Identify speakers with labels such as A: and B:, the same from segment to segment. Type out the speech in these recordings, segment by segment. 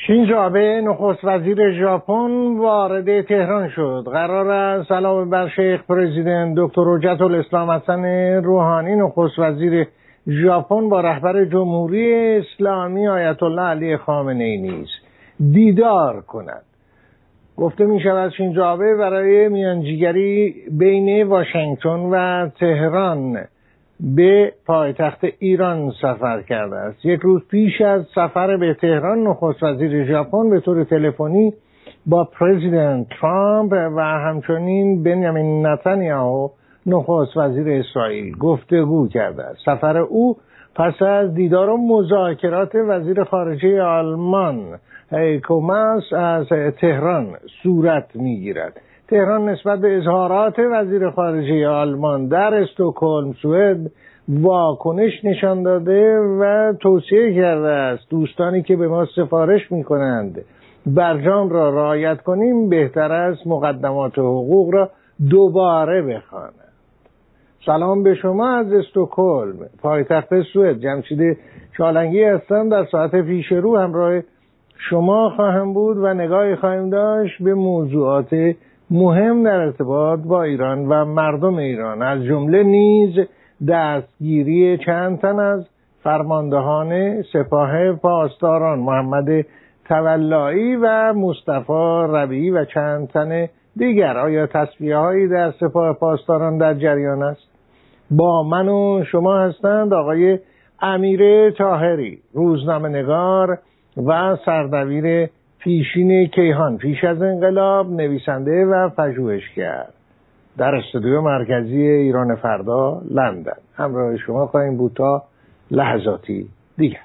A: شینزو آبه نخست وزیر ژاپن وارد تهران شد. قرار است علاوه بر شیخ پرزیدنت دکتر حجت الاسلام حسن روحانی نخست وزیر ژاپن با رهبر جمهوری اسلامی آیت الله علی خامنه‌ای نیز دیدار کند. گفته می شود شینزو آبه برای میانجیگری بین واشنگتن و تهران به پایتخت ایران سفر کرده است. یک روز پیش از سفر به تهران نخست وزیر ژاپن به طور تلفنی با پرزیدنت ترامپ و همچنین بنیامین نتانیاهو نخست وزیر اسرائیل گفتگو کرده است. سفر او پس از دیدار و مذاکرات وزیر خارجه آلمان هیکو ماس از تهران صورت می‌گیرد. تهران نسبت به اظهارات وزیر خارجه آلمان در استکهلم سوئد واکنش نشان داده و توصیه کرده است دوستانی که به ما سفارش می‌کنند برجام را رعایت کنیم بهتر است مقدمات حقوق را دوباره بخوانند. سلام به شما از استکهلم پایتخت سوئد. جمشید چالنگی هستم. در ساعت پیش رو همراه شما خواهم بود و نگاهی خواهیم داشت به موضوعات مهم در ارتباط با ایران و مردم ایران، از جمله نیز دستگیری چند تن از فرماندهان سپاه پاسداران محمد تولایی و مصطفی ربیعی و چند تن دیگر. آیا تصفیه‌هایی در سپاه پاسداران در جریان است؟ با من و شما هستند آقای امیر طاهری، روزنامه‌نگار و سردبیر پیشین کیهان پیش از انقلاب، نویسنده و پژوهشگر، در استودیو مرکزی ایران فردا لندن. همراه شما خواهیم بود تا لحظاتی دیگر.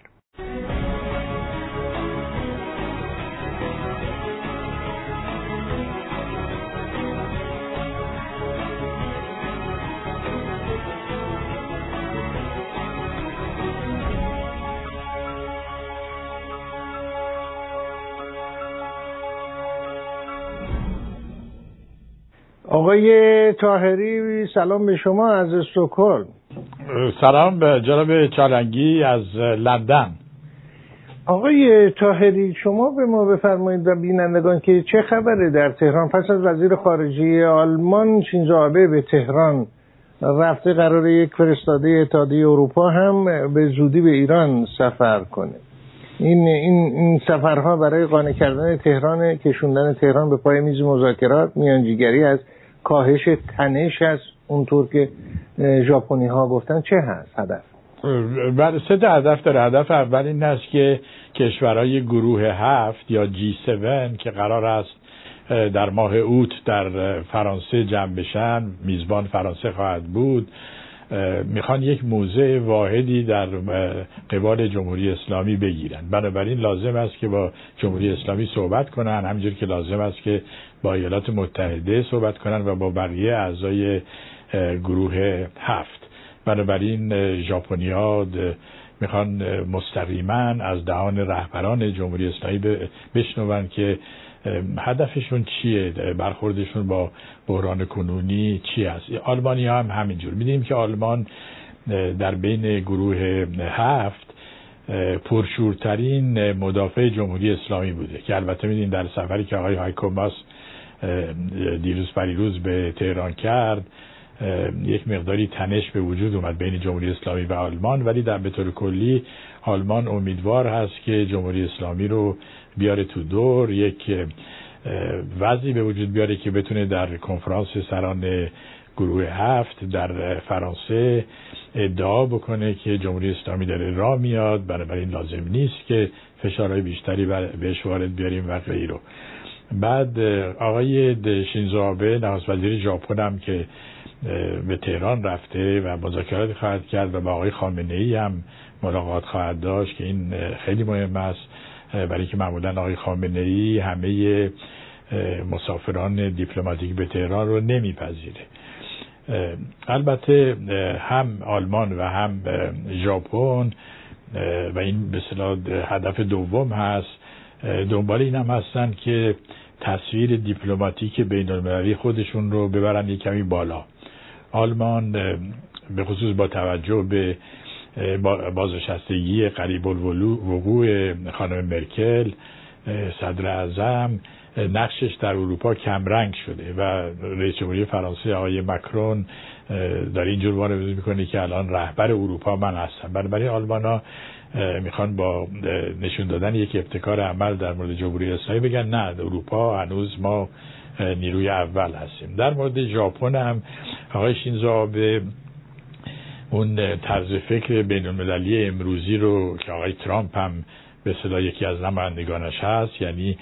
A: آقای طاهری سلام به شما از استکهلم.
B: سلام به جناب چالنگی از لندن.
A: آقای طاهری شما به ما بفرمایید و بینندگان که چه خبره در تهران پس از وزیر خارجه آلمان شینزو آبه به تهران رفته، قرار یک فرستاده اتحادیه اروپا هم به زودی به ایران سفر کنه. این سفرها برای قانع کردن تهران، کشوندن تهران به پای میز مذاکرات، میانجیگری از کاهش تنش است اونطور که ژاپنی ها گفتن، چه هست هدف؟
B: بله، 3 هدف داره. هدف اول این است که کشورهای گروه 7 یا G7 که قرار است در ماه اوت در فرانسه جمع بشن، میزبان فرانسه خواهد بود، میخوان یک موضع واحدی در قبال جمهوری اسلامی بگیرن. بنابراین لازم است که با جمهوری اسلامی صحبت کنن، همینجور که لازم است که با ایالات متحده صحبت کنن و با بقیه اعضای گروه 7. بنابراین ژاپنی‌ها میخوان مستقیما از دهان رهبران جمهوری اسلامی بشنون که هدفشون چیه، برخوردشون با بحران کنونی چی است. آلمانی ها هم همینجور. می‌دونیم که آلمان در بین گروه 7 پرشورترین مدافع جمهوری اسلامی بوده که البته می‌دونیم در سفری که آقای هیکو ماس دیروز پریروز به تهران کرد یک مقداری تنش به وجود اومد بین جمهوری اسلامی و آلمان، ولی در به طور کلی آلمان امیدوار هست که جمهوری اسلامی رو بیاره تو دور، یک وضعی به وجود بیاره که بتونه در کنفرانس سران گروه 7 در فرانسه ادعا بکنه که جمهوری اسلامی داره راه میاد، بنابراین لازم نیست که فشارهای بیشتری بهش وارد بیاریم و غیره. بعد آقای شینزو آبه نخست وزیر ژاپن هم که به تهران رفته و مذاکرات خواهد کرد و با آقای خامنه‌ای هم ملاقات خواهد داشت که این خیلی مهم است، برای که معمولا آقای خامنه‌ای همه مسافران دیپلماتیک به تهران رو نمیپذیره. البته هم آلمان و هم ژاپن و این به اصطلاح هدف دوم هست، دنبال این هم هستن که تصویر دیپلماتیک بین‌المللی خودشون رو ببرن یک کمی بالا. آلمان به خصوص با توجه به بازنشستگی قریب الوقوع خانم مرکل صدر اعظم نقشش در اروپا کمرنگ شده و رئیس جمهوری فرانسه آقای مکرون داره اینجور وارد میکنه که الان رهبر اروپا من هستم. بنابراین آلمانا میخوان با نشون دادن یک ابتکار عمل در مورد جمهوری اسلامی بگن نه، اروپا هنوز ما نیروی اول هستیم. در مورد ژاپن هم آقای شینزو آبه اون طرز فکر بین‌المللی امروزی رو که آقای ترامپ هم به اصطلاح یکی از نمایندگانش هست، یعنی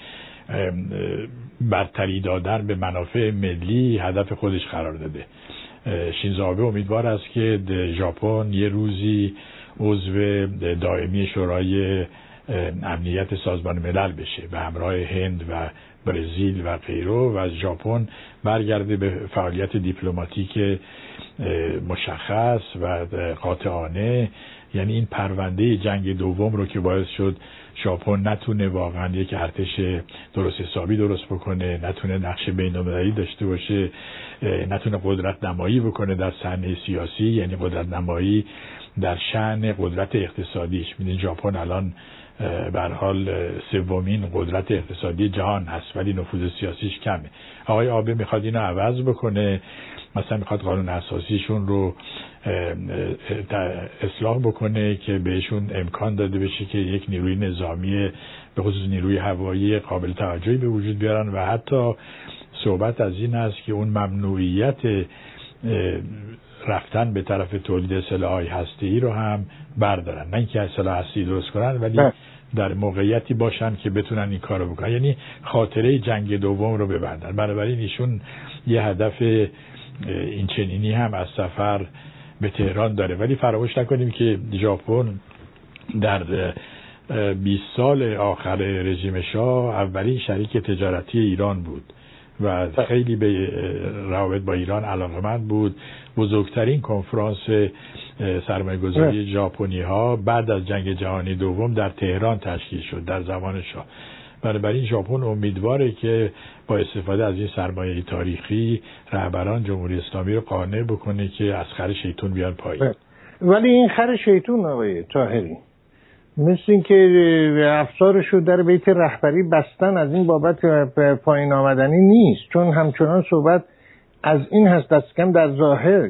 B: برتری دادن به منافع ملی هدف خودش قرار داده. شینزو آبه امیدوار است که ژاپن یه روزی عضو دائمی شورای امنیت سازمان ملل بشه به همراه هند و برزیل و غیره و از ژاپن برگرده به فعالیت دیپلماتیک مشخص و قاطعانه. یعنی این پرونده جنگ دوم رو که باعث شد ژاپن نتونه واقعا یک ارتش درست حسابی درست بکنه، نتونه نقش بین‌المللی داشته باشه، نتونه قدرت نمایی بکنه در صحنه سیاسی، یعنی قدرت نمایی در شأن قدرت اقتصادیش. می‌بینید ژاپن الان به هر حال سومین قدرت اقتصادی جهان هست ولی نفوذ سیاسیش کمه. آقای آبه میخواد اینو عوض بکنه، مثلا میخواد قانون اساسیشون رو اصلاح بکنه که بهشون امکان داده بشه که یک نیروی نظامی به خصوص نیروی هوایی قابل توجهی به وجود بیارن و حتی صحبت از این است که اون ممنوعیت رفتن به طرف تولید سلاح‌های هسته‌ای رو هم بردارن، نه اینکه سلاح هسته‌ای درست کنن ولی در موقعیتی باشن که بتونن این کارو بکنن، یعنی خاطره جنگ دوم رو ببندن. بنابراین ایشون یه هدف این چنینی هم از سفر به تهران داره. ولی فراموش نکنیم که ژاپن در 20 سال آخر رژیم شاه اولین شریک تجارتی ایران بود و خیلی به روابط با ایران علاقه‌مند بود. بزرگترین کنفرانس سرمایه‌گذاری ژاپنی ها بعد از جنگ جهانی دوم در تهران تشکیل شد در زمان شاه. بنابراین ژاپن امیدواره که با استفاده از این سرمایه تاریخی رهبران جمهوری اسلامی رو قانع بکنه که از خر شیطون بیان پایین.
A: ولی این خر شیطون آقای طاهری مثل این که افسارش رو در بیت رهبری بستن از این بابت پایین آمدنی نیست، چون همچنان صحبت از این هست دست کم در ظاهر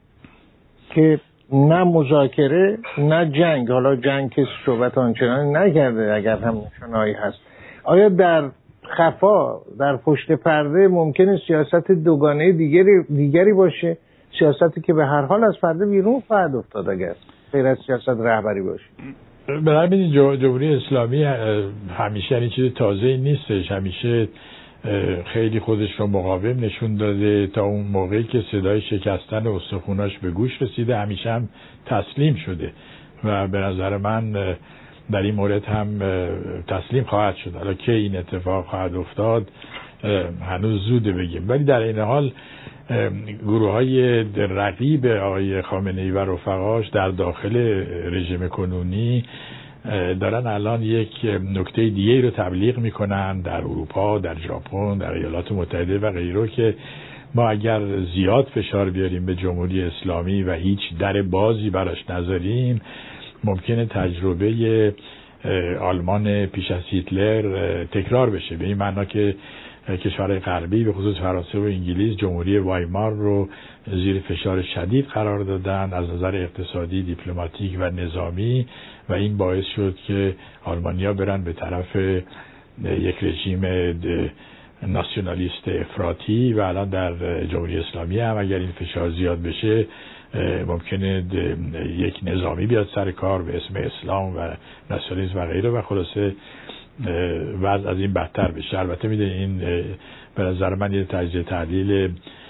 A: که نه مذاکره نه جنگ، حالا جنگ که صحبت آنچنان نکرده اگر هم نشانه‌ای هست. آیا در خفا در پشت پرده ممکنه سیاست دوگانه دیگری باشه، سیاستی که به هر حال از پرده بیرون خواهد افتاد اگر غیر از سیاست رهبری باشه؟
B: ببینید جمهوری اسلامی همیشه این چیز تازه‌ای نیستش، همیشه خیلی خودش رو مقاوم نشون داده تا اون موقعی که صدای شکستن استخوناش به گوش رسیده همیشه هم تسلیم شده و به نظر من در این مورد هم تسلیم خواهد شد. حالا که این اتفاق خواهد افتاد هنوز زوده بگیم، ولی در این حال گروه‌های رقیب آقای خامنه‌ای و رفقاش در داخل رژیم کنونی دارن الان یک نکته دیگه رو تبلیغ میکنن در اروپا، در ژاپن، در ایالات متحده و غیره که ما اگر زیاد فشار بیاریم به جمهوری اسلامی و هیچ در بازی براش نذاریم ممکنه تجربه آلمان پیش از هیتلر تکرار بشه، به این معنا که کشورهای غربی به خصوص فرانسه و انگلیس جمهوری وایمار رو زیر فشار شدید قرار دادن از نظر اقتصادی، دیپلماتیک و نظامی و این باعث شد که آلمانیا برن به طرف یک رژیم ناسیونالیست افراطی و الان در جمهوری اسلامی هم اگر این فشار زیاد بشه ممکنه یک نظامی بیاد سر کار به اسم اسلام و ناسیونالیسم و غیره و خلاصه وضع از این بدتر بشه. البته میدونید این به نظر من یه تجزیه تحلیل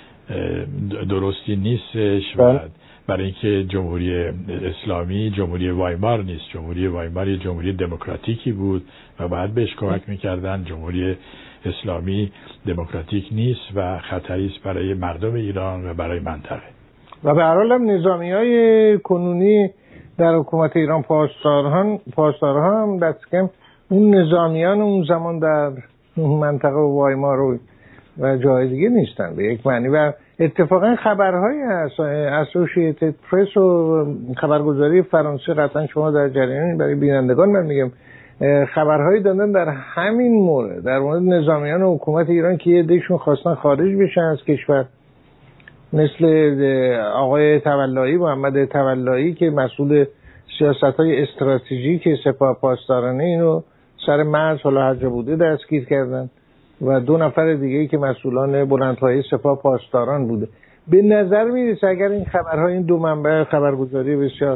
B: درستی نیستش و برای اینکه جمهوری اسلامی جمهوری وایمار نیست، جمهوری وایمار یه جمهوری دموکراتیکی بود و باید بهش کمک میکردن. جمهوری اسلامی دموکراتیک نیست و خطری است برای مردم ایران و برای منطقه.
A: و به هر حال هم نظامیای کنونی در حکومت ایران پاسدارها هم دست کم اون نظامیان اون زمان در منطقه وایمار و جای دیگه نیستن به یک معنی و اتفاقا خبرهای اسوشییتد پرس و خبرگزاری فرانسه قطعا شما در جریان برای بینندگان من میگم خبرهایی دادن در همین مورد، در مورد نظامیان حکومت ایران که یه عده‌شون خواستن خارج بشن از کشور، مثل آقای تولایی، محمد تولایی که مسئول سیاست‌های استراتژیک سپاه پاسدارانه، اینو سر مرز حالا هر جا بوده دستگیر کردن، و 2 نفر دیگه‌ای که مسئولان بلندپایه سپاه پاسداران بوده. به نظر میرسه اگر این خبرها، این 2 منبع خبرگزاری بسیار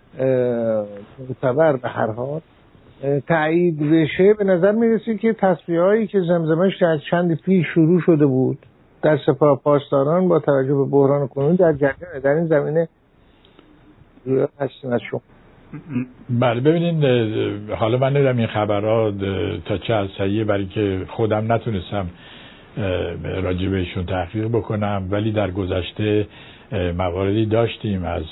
A: معتبر به هر حال تایید بشه، به نظر میرسه که تصفیه‌هایی که زمزمه‌اش از چند پیش شروع شده بود در سپاه پاسداران با توجه به بحران کنونی در جریان، در این زمینه هستین از شما.
B: بله ببینید، حالا من نمیدونم این خبرها تا چه از صحیحه، برای که خودم نتونستم راجع بهشون تحقیق بکنم، ولی در گذشته مواردی داشتیم از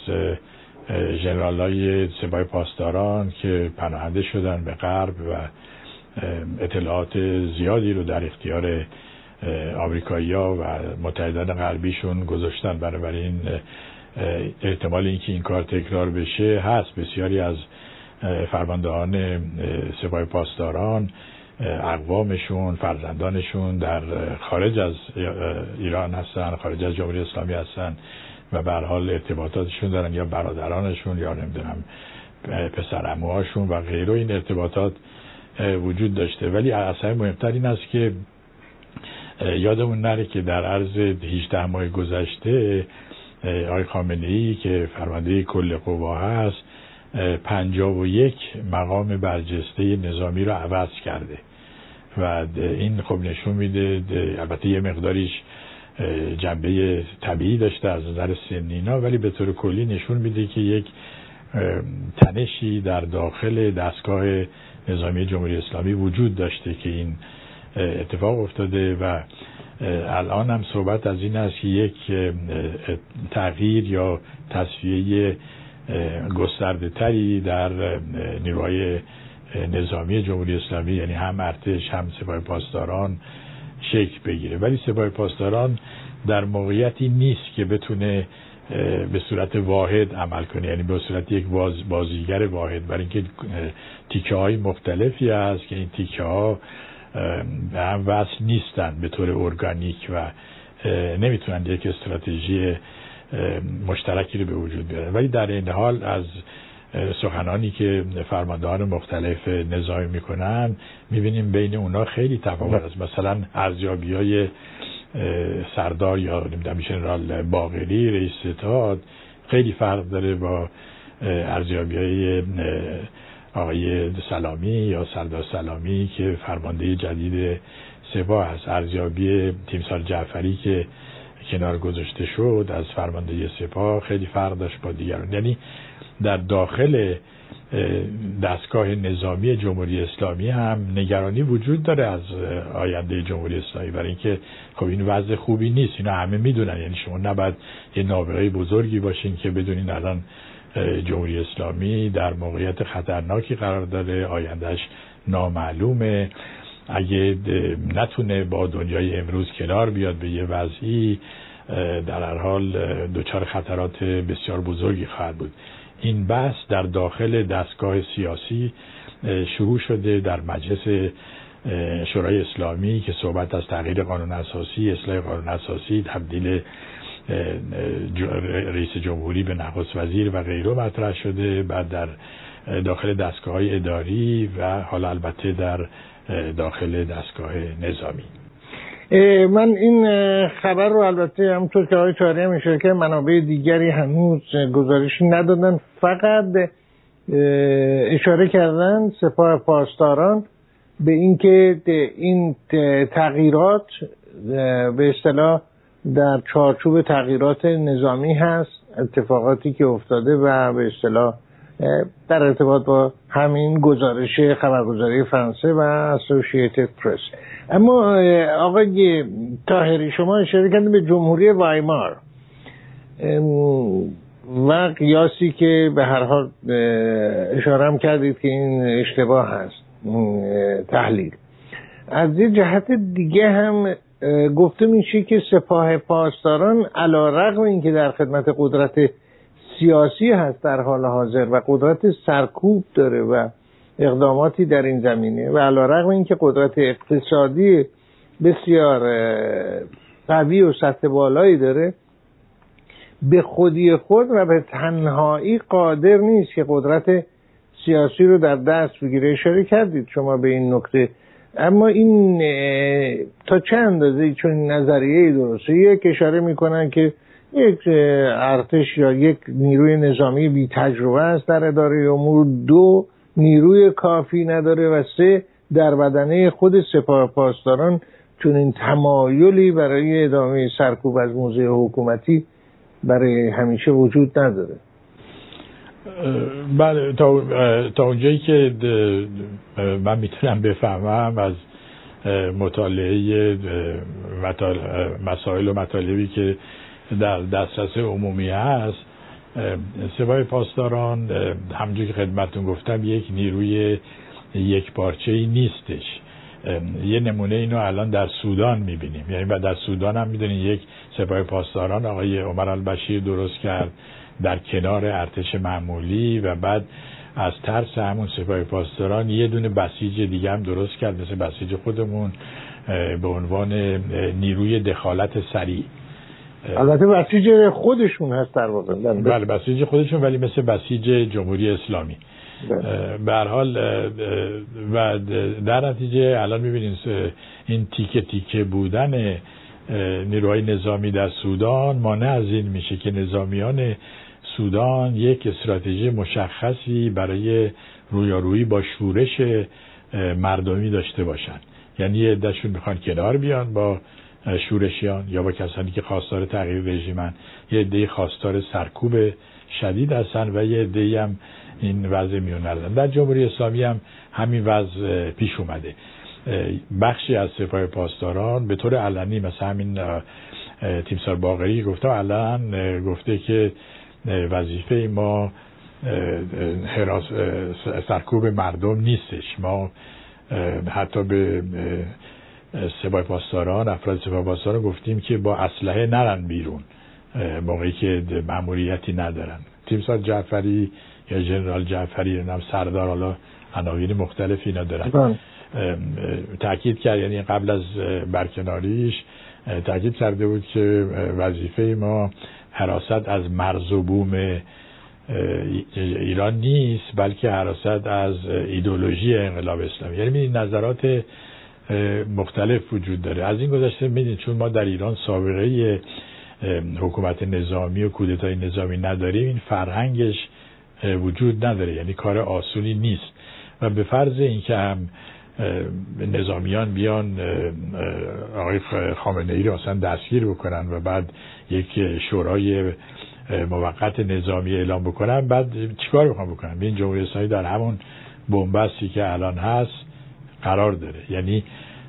B: ژنرال‌های سپاه پاسداران که پناهنده شدن به غرب و اطلاعات زیادی رو در اختیار آمریکایی‌ها و متحدان غربیشون گذاشتن. بنابراین احتمال اینکه این کار تکرار بشه هست. بسیاری از فرماندهان سپاه پاسداران، اقوامشون، فرزندانشون در خارج از ایران هستن، خارج از جمهوری اسلامی هستن و به هر حال ارتباطاتشون دارن، یا برادرانشون یا نمیدونم پسرعموهاشون و غیره. این ارتباطات وجود داشته. ولی اصلا مهمتر این است که یادمون نره که در عرض 18 ماه گذشته آقای خامنه‌ای که فرمانده کل قوا هست 51 مقام برجسته نظامی رو عوض کرده و این خب نشون میده، البته یه مقداریش جنبه طبیعی داشته از نظر سنی اینا، ولی به طور کلی نشون میده که یک تنشی در داخل دستگاه نظامی جمهوری اسلامی وجود داشته که این اتفاق افتاده و الان هم صحبت از این است که یک تغییر یا تصفیه گسترده تری در نیروهای نظامی جمهوری اسلامی، یعنی هم ارتش هم سپاه پاسداران شکل بگیره. ولی سپاه پاسداران در موقعیتی نیست که بتونه به صورت واحد عمل کنه، یعنی به صورت یک بازیگر واحد، برای اینکه تیکه های مختلفی هست که این تیکه ها به هم وصل نیستن به طور ارگانیک و نمیتونن یک استراتژی مشترکی رو به وجود بیارن. ولی در این حال از سخنانی که فرماندهان مختلف نظامی میکنن میبینیم بین اونا خیلی تفاوت است. مثلا ارزیابی‌های سردار یا نمیدونم ژنرال باقری رئیس ستاد خیلی فرق داره با ارزیابی‌های آقای سلامی یا سردار سلامی که فرمانده جدید سپاه است. ارزیابی تیمسار جعفری که کنار گذاشته شد از فرمانده سپاه خیلی فرق داشت با دیگران. یعنی در داخل دستگاه نظامی جمهوری اسلامی هم نگرانی وجود داره از آینده جمهوری اسلامی، برای اینکه خب این وضع خوبی نیست، اینا همه میدونن. یعنی شما نباید یه نابغه بزرگی باشین که بدونین الان جمهوری اسلامی در موقعیت خطرناکی قرار داره، آیندهش نامعلومه. اگه نتونه با دنیای امروز کنار بیاد به یه وضعی، در هر حال دچار خطرات بسیار بزرگی خواهد بود. این بحث در داخل دستگاه سیاسی شروع شده در مجلس شورای اسلامی که صحبت از تغییر قانون اساسی، اصلاح قانون اساسی، تبدیل رئیس جمهوری به نخست وزیر و غیره مطرح شده. بعد در داخل دستگاه‌های اداری و حالا البته در داخل دستگاه نظامی.
A: من این خبر رو البته همونطور که آقای طاهری هم اشاره کردن منابع دیگری هنوز گزارشی ندادن، فقط اشاره کردن سپاه پاسداران به اینکه این تغییرات به اصطلاح در چارچوب تغییرات نظامی هست، اتفاقاتی که افتاده و به اصطلاح در ارتباط با همین گزارش خبرگزاری فرانسه و اسوسییتد پرس. اما آقای طاهری شما اشاره کردید به جمهوری وایمار و قیاسی که به هر حال اشاره هم کردید که این اشتباه هست تحلیل. از یه جهت دیگه هم گفته میشه که سپاه پاسداران علیرغم اینکه در خدمت قدرت سیاسی هست در حال حاضر و قدرت سرکوب داره و اقداماتی در این زمینه و علیرغم اینکه قدرت اقتصادی بسیار قوی و سطح بالایی داره، به خودی خود و به تنهایی قادر نیست که قدرت سیاسی رو در دست بگیره. اشاره کردید شما به این نکته. اما این تا چه اندازه چون نظریه درسته؟ یک اشاره میکنن که یک ارتش یا یک نیروی نظامی بی تجربه است در اداره امور، 2 نیروی کافی نداره و 3 در بدنه خود سپاه پاسداران چون این تمایلی برای ادامه سرکوب از موضع حکومتی برای همیشه وجود نداره.
B: بله، تا اونجایی که من میتونم بفهمم از مطالعه مسائل و مطالبی که در دسترس عمومی هست، سپاه پاسداران همونجوری که خدمتتون گفتم یک نیروی یک پارچه‌ای نیستش. یه نمونه اینو الان در سودان میبینیم، یعنی در سودان هم میدونید یک سپاه پاسداران آقای عمر البشیر درست کرد در کنار ارتش معمولی و بعد از ترس همون سپاه پاسداران یه دونه بسیج دیگه هم درست کرد مثل بسیج خودمون به عنوان نیروی دخالت سریع.
A: البته بسیج خودشون هست در واقع.
B: بله بسیج خودشون، ولی مثل بسیج جمهوری اسلامی. به هر حال و در نتیجه الان می‌بینید این تیکه تیکه بودن نیروهای نظامی در سودان مانع از این میشه که نظامیان سودان یک استراتژی مشخصی برای رویارویی با شورش مردمی داشته باشن. یعنی یه عده‌شون میخوان کنار بیان با شورشیان یا با کسانی که خواستار تغییر رژیمن، یه عده خواستار سرکوب شدید هستن و یه عده هم این وضع میون نردن. در جمهوری اسلامی هم همین وضع پیش اومده. بخشی از سپاه پاسداران به طور علنی، مثلا همین تیمسار باقری گفته علن گفته که وظیفه ما سرکوب مردم نیستش. ما حتی به سپاه پاسداران، افراد سپاه پاسداران گفتیم که با اسلحه نرن بیرون موقعی که مأموریتی ندارن. تیمسار جعفری یا ژنرال جعفری، نام سردار، حالا عناوین مختلفی اینا دارن، تاکید کرد، یعنی قبل از برکناریش تاکید کرده بود که وظیفه ما حراست از مرز و بوم ایران نیست، بلکه حراست از ایدئولوژی انقلاب اسلامی. یعنی می‌بینید نظرات مختلف وجود داره. از این گذشته می‌بینید چون ما در ایران سابقه حکومت نظامی و کودتای نظامی نداریم، این فرهنگش وجود نداره، یعنی کار آسونی نیست و به فرض اینکه هم نظامیان بیان آقای خامنه‌ای رو اصلا دستگیر بکنن و بعد یک شورای موقت نظامی اعلام بکنن، بعد چیکار میخوان بکنن؟ این جمهوری اسلامی در همون بنبستی که الان هست قرار داره. یعنی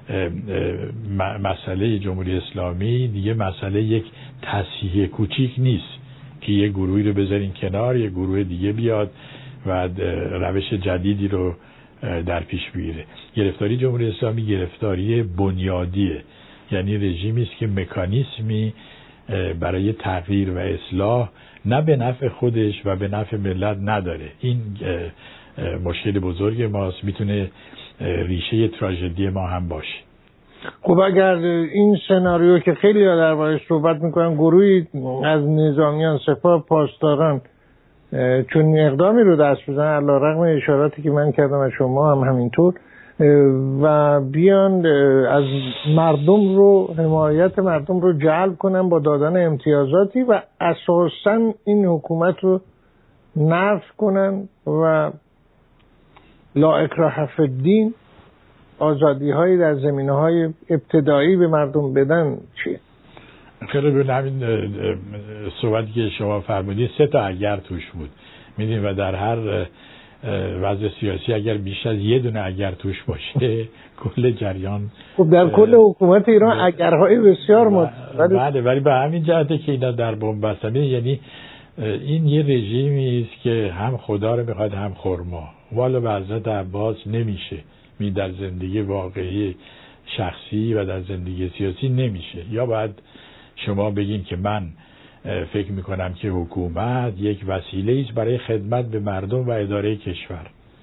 B: مسئله جمهوری اسلامی دیگه مسئله یک تصحیح کوچیک نیست که یه گروهی رو بذارین کنار، یه گروه دیگه بیاد و روش جدیدی رو در پیش بگیره. گرفتاری جمهوری اسلامی گرفتاری بنیادیه، یعنی رژیمی است که مکانیزمی برای تغییر و اصلاح نه به نفع خودش و به نفع ملت نداره. این مشکل بزرگ ماست، میتونه ریشه تراژدی ما هم باشه.
A: خب اگر این سناریو که خیلی دربارش صحبت میکنن، گروهی از نظامیان سپاه پاسداران چون اقدامی رو دست بزنن، علیرغم اشاراتی که من کردم و شما هم همینطور، و بیان از مردم رو، حمایت مردم رو جلب کنن با دادن امتیازاتی و اساساً این حکومت رو نفی کنن و لا اکراه فی الدین، آزادی هایی در زمینه های ابتدایی به مردم بدن چیه؟
B: خیلی به همین صحبتی که شما فرمودید 3 تا اگر توش بود، میدونید، و در هر وضع سیاسی اگر بیش از یه دونه اگر توش باشه کل جریان.
A: خب در کل حکومت ایران اگرهای بسیار
B: بله، ولی به همین جهته که اینا در بنبستن، یعنی این یه رژیمی است که هم خدا رو میخواد هم خرما. والا به حضرت عباس نمیشه، در زندگی واقعی شخصی و در زندگی سیاسی نمیشه. یا باید شما بگین که من فکر میکنم که حکومت یک وسیله است برای خدمت به مردم و اداره کشور،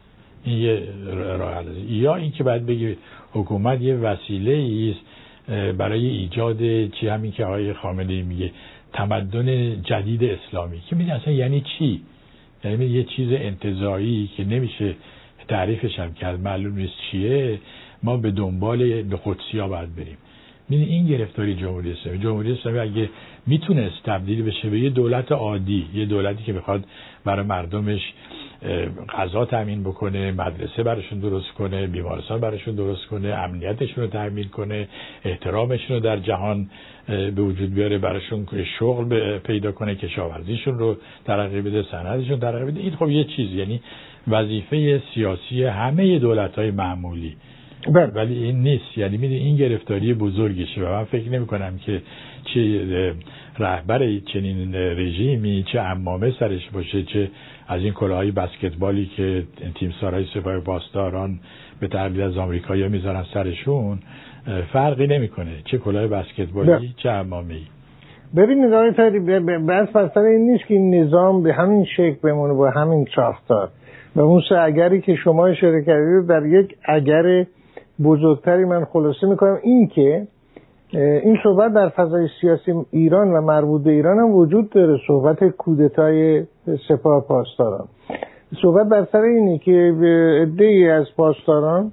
B: این یه راه حل است. یا اینکه باید بگی حکومت یه وسیله است برای ایجاد همین که آقای خامنه‌ای میگه تمدن جدید اسلامی، که میگه اصلا یعنی چی؟ یعنی یه چیز انتزاعی که نمیشه تعریفش هم کرد، معلوم نیست چیه، ما به دنبال قدسی‌ها باید بریم. این گرفتاری جمهوری اسلامی. جمهوری اسلامی اگه میتونست تبدیل بشه به یه دولت عادی، یه دولتی که بخواد برای مردمش غذا تامین بکنه، مدرسه براشون درست کنه، بیمارستان براشون درست کنه، امنیتشون رو تامین کنه، احترامشون رو در جهان به وجود بیاره، براشون شغل پیدا کنه، کشاورزیشون رو ترقی بده، صنعتشون ترقی بده، این خب یه چیز، یعنی وظیفه سیاسی همه دولت‌های معمولی. ولی این نیست. یعنی این گرفتاری بزرگشه و من فکر نمی کنم که چه رهبر چنین رژیمی چه عمامه سرش باشه، چه از این کلاهای بسکتبالی که تیمسارهای سپاه پاسداران به تقلید از آمریکایی‌ها میذارن سرشون، فرقی نمیکنه چه کلاه بسکتبالی چه عمامه‌ای.
A: ببینید آقای فری، بس مسئله این نیست که این نظام به همین شکل بمونه با همین ساختار و اون سه اگری که شما اشاره کردید در یک اگر بزرگتری من خلاصه میکنم. این که این صحبت در فضای سیاسی ایران و مربوط به ایران هم وجود داره، صحبت کودتای سپاه پاسداران. صحبت بر سر اینه که عده‌ای از پاسداران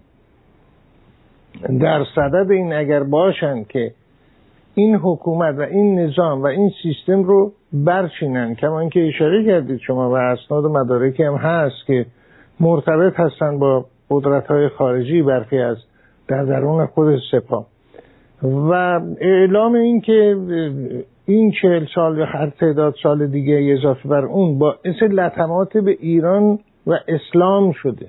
A: در صدد این اگر باشن که این حکومت و این نظام و این سیستم رو برچینن، کما اینکه اشاره کردید شما و اسناد و مدارکی هم هست که مرتبط هستن با قدرت‌های خارجی برخی از در درون خود سپاه، و اعلام این که این 40 سال یا هر تعداد سال دیگه اضافه بر اون باعث لطمات به ایران و اسلام شده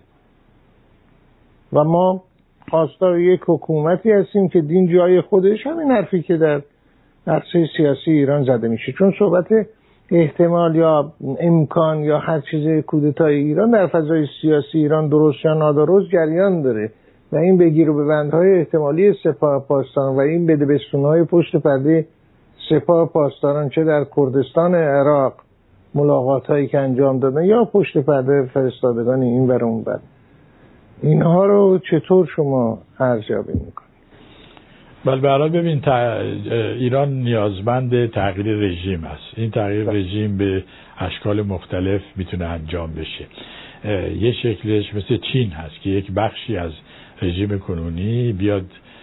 A: و ما خواستار یک حکومتی هستیم که دین جای خودش، همین حرفی که در عرصه سیاسی ایران زده میشه. چون صحبت احتمال یا امکان یا هر چیز کودتای ایران در فضای سیاسی ایران درست یا نادرست جریان داره و این بگیر و ببندهای احتمالی سپاه پاسداران و این بدبستونهای پشت پرده سپاه پاسداران چه در کردستان عراق ملاقات‌هایی که انجام دادن یا پشت پرده فرستادگان این ور اون ور، اینها رو چطور شما ارزیابی میکنید؟
B: بله به حال ببین ایران نیازمند تغییر رژیم است. این تغییر رژیم به اشکال مختلف میتونه انجام بشه. یه شکلش مثل چین هست که یک بخشی از رژیم کنونی بیاد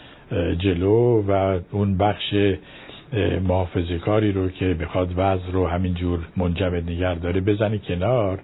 B: جلو و اون بخش محافظه‌کاری رو که بخواد وضع رو همینجور منجمد نگه داره بزنی کنار،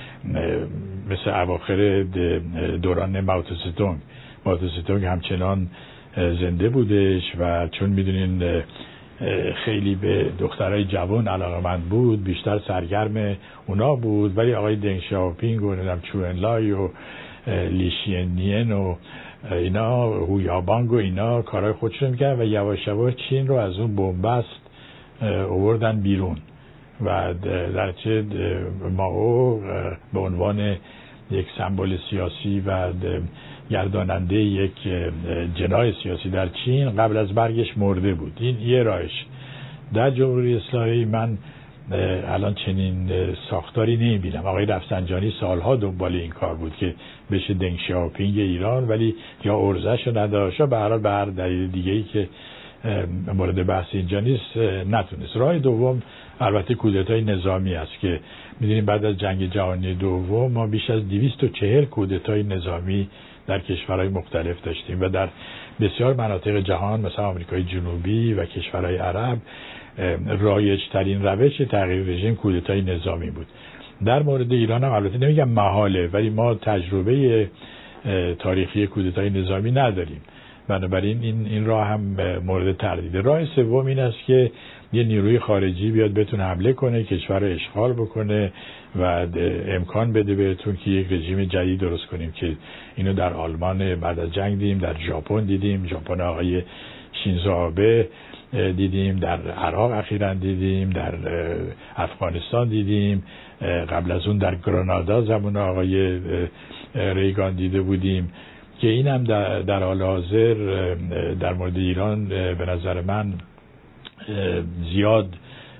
B: مثل اواخر دوران ماوتسه‌تونگ همچنان زنده بودش و چون میدونین خیلی به دخترای جوان علاقه‌مند بود، بیشتر سرگرم اونا بود، ولی آقای دنگ شیائوپینگ و چو انلای و لی شین و اینا هویابانگ و اینا کارهای خودشون میکردن و یواش یواش چین رو از اون بنبست آوردن بیرون و در چه ماو به عنوان یک سمبل سیاسی و گرداننده یک جناح سیاسی در چین قبل از مرگش مرده بود. این یه راهش. در جمهوری اسلامی من الان چنین ساختاری نمیبینم. آقای رفسنجانی سالها دنبال این کار بود که بشه دنگ شیائوپینگ ایران، ولی یا ارزش رو نداشت به هر دلیل دیگه‌ای که مورد بحث اینجا نیست نتونست. راه دوم البته کودتای نظامی است که میدونیم بعد از جنگ جهانی دوم ما بیش از 240 کودتای نظامی در کشورهای مختلف داشتیم و در بسیار مناطق جهان مثلا آمریکای جنوبی و کشورهای عرب رایج ترین روش تغییر رژیم کودتای نظامی بود. در مورد ایران هم البته نمیگم محاله، ولی ما تجربه تاریخی کودتای نظامی نداریم، بنابراین این راه هم مورد تردید. راه سوم این است که یه نیروی خارجی بیاد بتونه حمله کنه، کشور رو اشغال بکنه و امکان بده بهتون که یک رژیم جدید درست کنیم که اینو در آلمان بعد از جنگ دیدیم، در ژاپن دیدیم، ژاپن آقای شینزو آبه دیدیم، در عراق اخیراً دیدیم، در افغانستان دیدیم، قبل از اون در گرانادا زمان آقای ریگان دیده بودیم که این هم در حال حاضر در مورد ایران به نظر من زیاد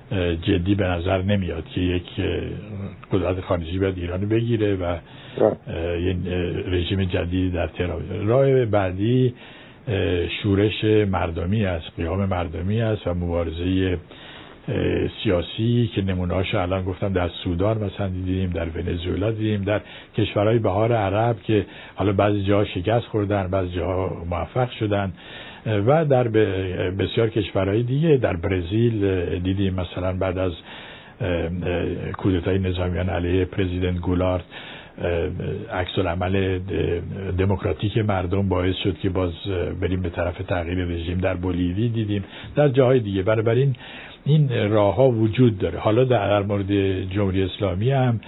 B: جدی به نظر نمیاد که یک قدرت خارجی باید ایران بگیره و یک رژیم جدیدی در تهران. راه بعدی شورش مردمی است، قیام مردمی است و مبارزه سیاسی که نمونه‌هاش الان گفتم در سودان مثلا دیدیم، در ونزوئلا دیدیم، در کشورهای بهار عرب که حالا بعضی جاها شکست خوردن، بعضی جاها موفق شدن و در بسیار کشورهای دیگه، در برزیل دیدیم مثلا بعد از کودتای نظامیان علیه پرزیدنت گولارد عکس العمل دموکراتیک مردم باعث شد که باز بریم به طرف تغییر رژیم. در بولیوی دیدیم، در جاهای دیگه. بنابراین این راه ها وجود داره. حالا در مورد جمهوری اسلامی هم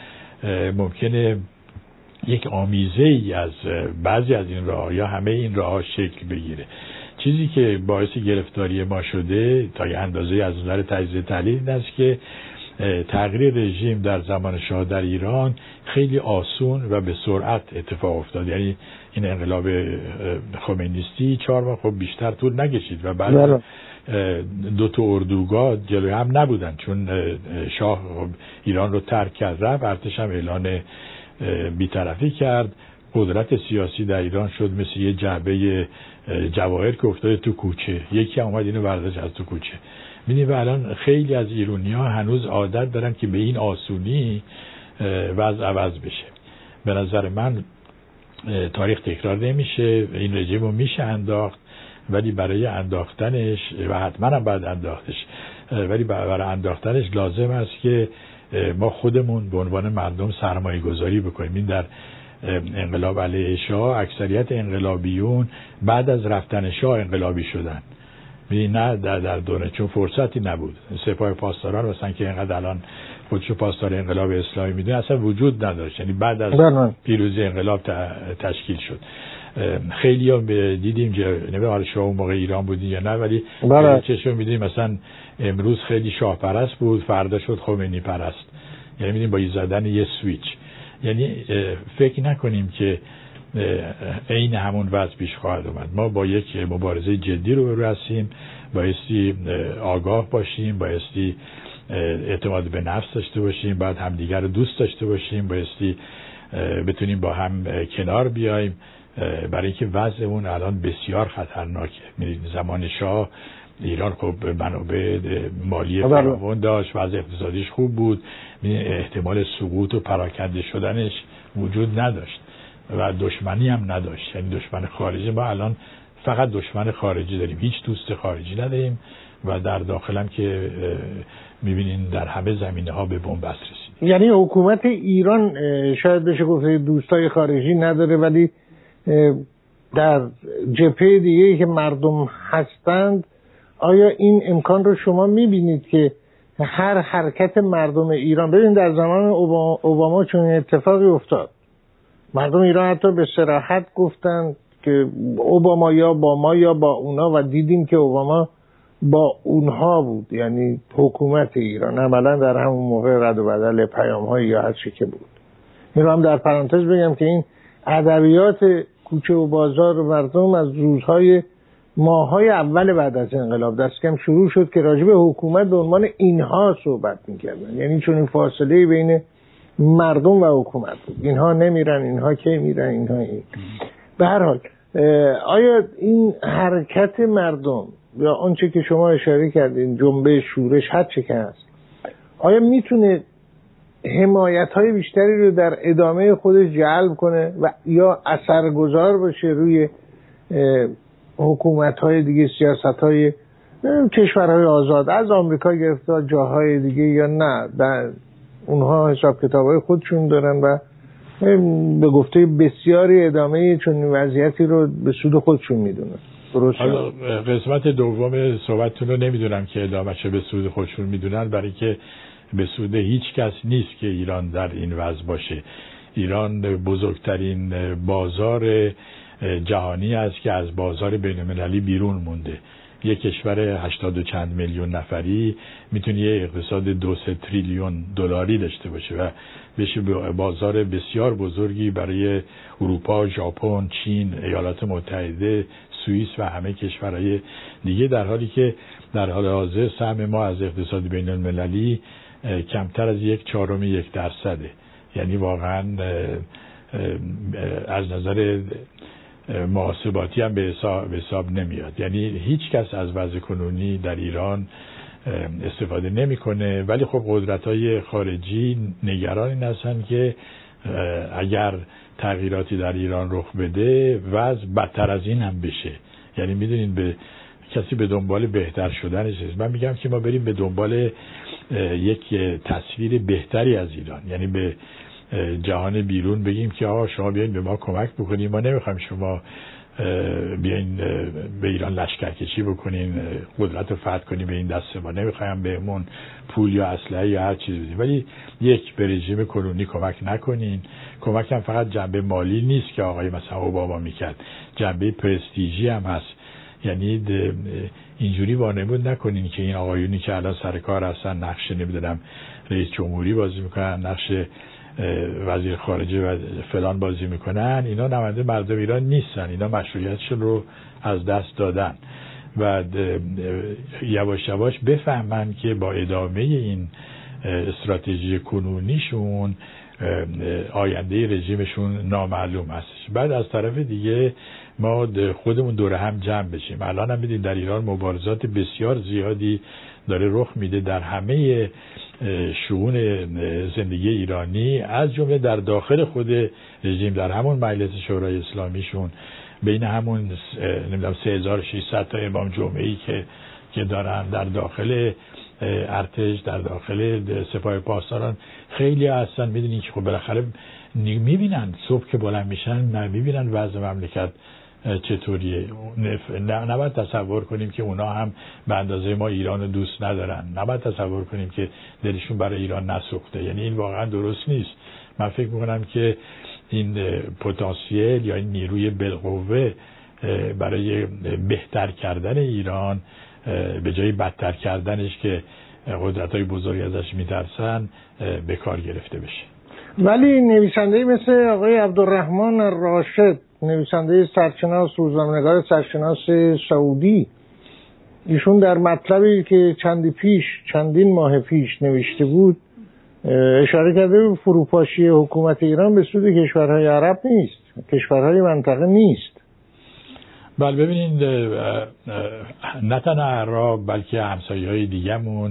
B: ممکنه یک آمیزه ای از بعضی از این راه یا همه این راه ها شکل بگیره. چیزی که باعث گرفتاری ما شده تا یه اندازه از نظر تجزیه تحلیل این است که تغییر رژیم در زمان شاه در ایران خیلی آسون و به سرعت اتفاق افتاد. یعنی این انقلاب خمینیستی 4 ماه خب بیشتر طول نکشید و بعد 2 تا اردوگاه جلوی هم نبودن، چون شاه ایران رو ترک کرد رفت، ارتش هم اعلان بی‌طرفی کرد. قدرت سیاسی در ایران شد مثل یه جعبه جواهر که افتاده تو کوچه، یکی اومد اینو برداشت از تو کوچه. می‌بینید الان خیلی از ایرانی‌ها هنوز عادت دارن که به این آسونی وضع عوض بشه. به نظر من تاریخ تکرار نمیشه، این رژیم رو میشه انداخت، ولی برای انداختنش و حتما هم باید انداختش، ولی برای انداختنش لازم است که ما خودمون به عنوان مردم سرمایه گذاری بکنیم. این در انقلاب علیه شاه اکثریت انقلابیون بعد از رفتن شاه انقلابی شدن، نه در دوره، چون فرصتی نبود. سپاه پاسداران مثلا که اینقدر الان خودشو پاسدار انقلاب اسلامی میدونه اصلا وجود نداشت، یعنی بعد از پیروزی انقلاب تشکیل شد. خیلی هم دیدیم نمیدونم شاه اون موقع ایران بودی یا نه، ولی چشم میدیم مثلا امروز خیلی شاه پرست بود، فردا شد خمینی پرست. یعنی میدیم با زدن یه سویچ. یعنی فکر نکنیم که عین همون وضع پیش خواهد اومد. ما با یک مبارزه جدی رو هستیم، بایستی آگاه باشیم، بایستی اعتماد به نفس داشته باشیم، باید همدیگر رو دوست داشته باشیم، بایستی بتونیم با هم کنار بیایم، برای اینکه وضعمون الان بسیار خطرناکه. می‌بینید زمان شاه ایران خب منابع مالی فراوان داشت، وضع اقتصادیش خوب بود، احتمال سقوط و پراکنده شدنش وجود نداشت و دشمنی هم نداشت. یعنی دشمن خارجی، ما الان فقط دشمن خارجی داریم، هیچ دوست خارجی نداریم و در داخل هم که میبینین در همه زمینه ها به بنبست رسید.
A: یعنی حکومت ایران شاید بشه گفت دوستای خارجی نداره، ولی در جبهه دیگه‌ای که مردم هستند آیا این امکان رو شما میبینید که هر حرکت مردم ایران، ببین در زمان اوباما چون اتفاقی افتاد، مردم ایران حتی به صراحت گفتن که اوباما یا با ما یا با اونا، و دیدیم که اوباما با اونها بود، یعنی حکومت ایران عملا در همون موقع رد و بدل پیام‌های یا هر چی که بود. این رو هم در پرانتز بگم که این ادبیات کوچه و بازار و مردم از روزهای ماهای اول بعد از انقلاب دست کم شروع شد که راجع به حکومت به عنوان اینها صحبت می‌کردن. یعنی چون این فاصله بین مردم و حکومت بود، اینها نمیرن، اینها کی میرن، اینها این. به هر حال آیا این حرکت مردم یا آنچه که شما اشاره کردین، جنبش، شورش، هر چه که هست، آیا میتونه حمایت‌های بیشتری رو در ادامه خودش جلب کنه و یا اثرگذار باشه روی حکومت‌های دیگه، سیاست‌های کشورهای آزاد از آمریکا گرفته تا جاهای دیگه، یا نه در اونها حساب کتاب‌های خودشون دارن و به گفته بسیاری ادامه چون وضعیتی رو به سود خودشون میدونن؟
B: حالا قسمت دوم صحبتتون رو نمیدونم که ادامه‌شو به سود خودشون میدونن، برای که به سود هیچ کس نیست که ایران در این وضع باشه. ایران بزرگترین بازار جهانی است که از بازار بین‌المللی بیرون مونده. یک کشور 80 چند میلیون نفری میتونه یه اقتصاد 2-3 تریلیون دلاری داشته باشه و بشه بازار بسیار بزرگی برای اروپا، ژاپن، چین، ایالات متحده، سوئیس و همه کشورهای دیگه، در حالی که در حال حاضر سهم ما از اقتصاد بین المللی کمتر از 0.4%. یعنی واقعا از نظر محاسباتی هم به حساب نمیاد. یعنی هیچ کس از وضع کنونی در ایران استفاده نمیکنه، ولی خب قدرت‌های خارجی نگران این هستن که اگر تغییراتی در ایران رخ بده وضع بدتر از این هم بشه. یعنی میدونین کسی به دنبال بهتر شدنش نیست. من میگم که ما بریم به دنبال یک تصویر بهتری از ایران، یعنی به جهان بیرون بگیم که آقا شما بیاین به ما کمک بکنین، ما نمیخوایم شما بیاین به ایران لشکرکشی بکنین، قدرت رو فتح کنین به این دسته، ما نمیخوایم بهمون پول یا اسلحه یا هر چیزی بدین، ولی یک به رژیم کنونی کمک نکنین. کمک هم فقط جنبه مالی نیست که آقای مثلا اوباما میکرد، جنبه پرستیژی هم هست. یعنی اینجوری وانمود نکنین که این آقایونی که الان سر کار هستن نقش نمیدونم رئیس جمهوری بازی میکنن، نقش وزیر خارجه و فلان بازی میکنن، اینا نماینده مردم ایران نیستن، اینا مشروعیتشون رو از دست دادن و یواش یواش بفهمن که با ادامه این استراتژی کنونیشون آینده رژیمشون نامعلوم است. بعد از طرف دیگه ما خودمون دور هم جمع بشیم. الان هم میدید در ایران مبارزات بسیار زیادی داره رخ میده در همه شؤون زندگی ایرانی، از جمله در داخل خود رژیم، در همون مجلس شورای اسلامیشون، بین همون نمیدونم 3600 تا امام جمعه‌ای که دارن، در داخل ارتش، در داخل سپاه پاسداران خیلی هستن. میدونین که خب بالاخره میبینن صبح که بلند میشن میبینن وضع مملکت چطوریه. نباید تصور کنیم که اونا هم به اندازه ما ایران رو دوست ندارن، نباید تصور کنیم که دلشون برای ایران نسوخته. یعنی این واقعا درست نیست. من فکر میکنم که این پتانسیل یا این نیروی بالقوه برای بهتر کردن ایران به جای بدتر کردنش که قدرت‌های بزرگ ازش میترسن به کار گرفته بشه.
A: ولی نویسنده‌ای مثل آقای عبدالرحمن راشد، نویسنده سرشناس، روزنامه‌نگار سرشناس سعودی، ایشون در مطلبی که چندین ماه پیش نوشته بود اشاره کرده به فروپاشی حکومت ایران به سود کشورهای عرب نیست، کشورهای منطقه نیست.
B: بله ببینید، نه تنها عرب بلکه همسایه‌های دیگه‌مون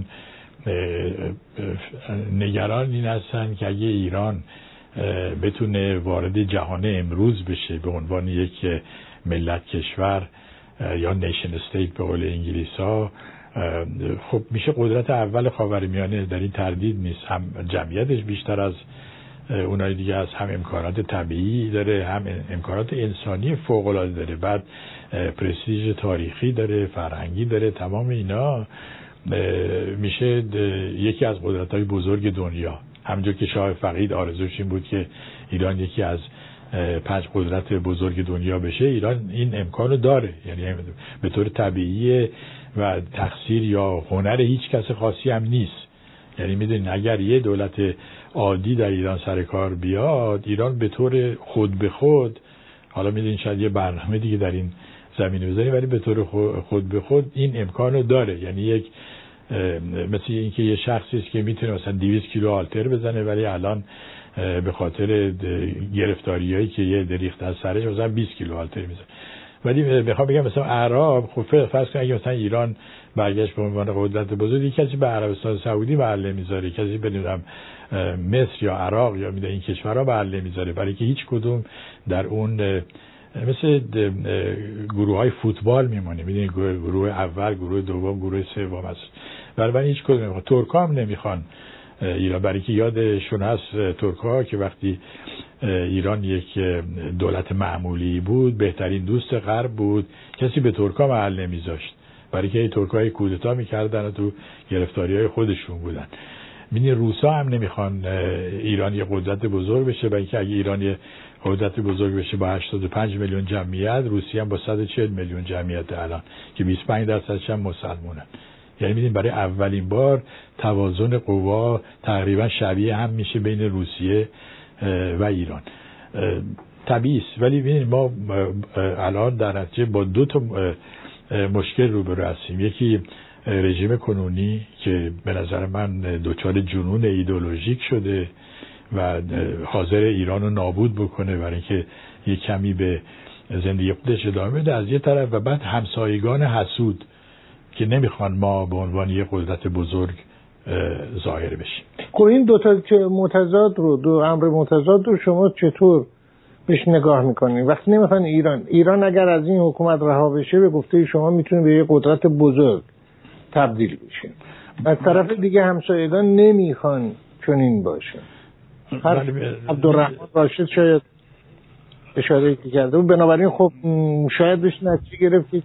B: نگران این هستن که اگه ایران بتونه وارد جهان امروز بشه به عنوان یک ملت کشور یا نیشن استیت به قول انگلیس‌ها، خب میشه قدرت اول خاورمیانه، در این تردید نیست. هم جمعیتش بیشتر از اونای دیگه است، هم امکانات طبیعی داره، هم امکانات انسانی فوق‌العاده داره، بعد پرستیژ تاریخی داره، فرهنگی داره. تمام اینا میشه یکی از قدرت‌های بزرگ دنیا. همونجور که شاه فقید آرزوش این بود که ایران یکی از 5 قدرت بزرگ دنیا بشه، ایران این امکانو داره. یعنی به طور طبیعی و تقصیر یا هنر هیچ کس خاصی هم نیست. یعنی میدونین اگر یه دولت عادی در ایران سر کار بیاد، ایران به طور خود به خود، حالا میدونین شاید یه برنامه دیگه در این زمینه بزنیم، ولی به طور خود به خود این امکانو داره. یعنی یک مثل اینکه یه شخصی است که میتونه مثلا 200 کیلو آلتر بزنه، ولی الان به خاطر گرفتاریایی که یه دریخت از سرش مثلا 20 کیلو آلتر میزنه. ولی میخوام بگم مثلا عرب، خب فرض کنید اگه مثلا ایران برگشت به عنوان قدرت بزرگ، کسی به عربستان سعودی محل نمیذاره، کسی به مصر یا عراق یا این کشورها محل نمیذاره، برای که هیچ کدوم در اون مثل گروه‌های فوتبال میمونه. میدونید گروه اول، گروه دوم، گروه سوم است. برای هیچ کدوم نمیخوان. ترک‌ها هم نمیخوان ایران، برای که یادشون هست ترک‌ها که وقتی ایران یک دولت معمولی بود، بهترین دوست غرب بود، کسی به ترک‌ها محل نمیذاشت، برای که ترک‌ها کودتا میکردن و تو گرفتاری‌های خودشون بودن. می‌بینی روسا هم نمیخوان ایران یه قدرت بزرگ بشه، برای که اگه ایران یه قدرت بزرگ بشه با 85 میلیون جمعیت، روسیه هم با 140 میلیون جمعیت الان که 25% هم مسلمانن. یعنی می‌بینید برای اولین بار توازن قوا تقریبا شبیه هم میشه بین روسیه و ایران. طبیعی است، ولی ببینید ما الان در نتیجه با دو تا مشکل روبرو هستیم. یکی رژیم کنونی که به نظر من دچار جنون ایدئولوژیک شده و حاضر ایران رو نابود بکنه برای اینکه یک کمی به زندگی خودش ادامه بده از یه طرف، و بعد همسایگان حسود که نمیخوان ما به عنوان یک قدرت بزرگ ظاهر بشیم.
A: خب این دو تا دو امر متضاد رو شما چطور بهش نگاه میکنین؟ وقتی نمیخوان ایران اگر از این حکومت رها بشه به گفته شما میتونه به یک قدرت بزرگ تبدیل بشه، از طرف دیگه همسایگان نمیخوان چنین باشه. عبدالرحمن راشد شاید اشاره کرده و بنابراین خب شاید بهش نتیجه گرفتید.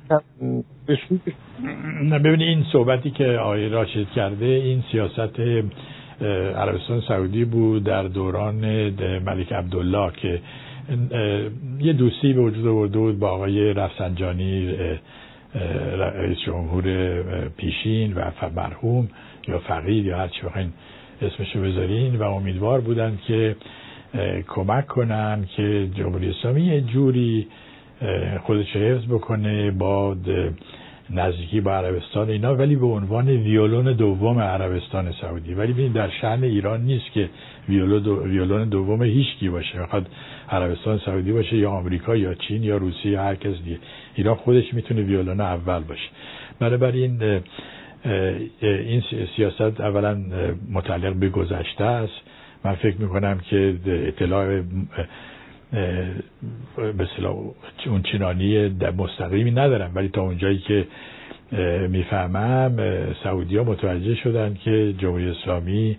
B: ببینید این صحبتی که آقای راشد کرده این سیاست عربستان سعودی بود در دوران ملک عبدالله که یه دوستی به وجود آورده بود با آقای رفسنجانی رئیس جمهور پیشین و مرحوم یا فقید یا هر چی بخواین اسمشو بذارین، و امیدوار بودن که کمک کنن که جمهوری اسلامی یه جوری خودش حفظ بکنه با نزدیکی با عربستان اینا، ولی به عنوان ویولون دوم عربستان سعودی. ولی ببینید در شأن ایران نیست که ویولون دوم هیچ کی باشه، میخواد عربستان سعودی باشه یا آمریکا یا چین یا روسیه یا هر کس دیگه. ایران خودش میتونه ویولون اول باشه. بنابراین این سیاست اولا متعلق به گذشته است. من فکر میکنم که اطلاع به اصطلاح اون چنانی مستقیمی ندارم، ولی تا اونجایی که میفهمم سعودی‌ها متوجه شدن که جمهوری اسلامی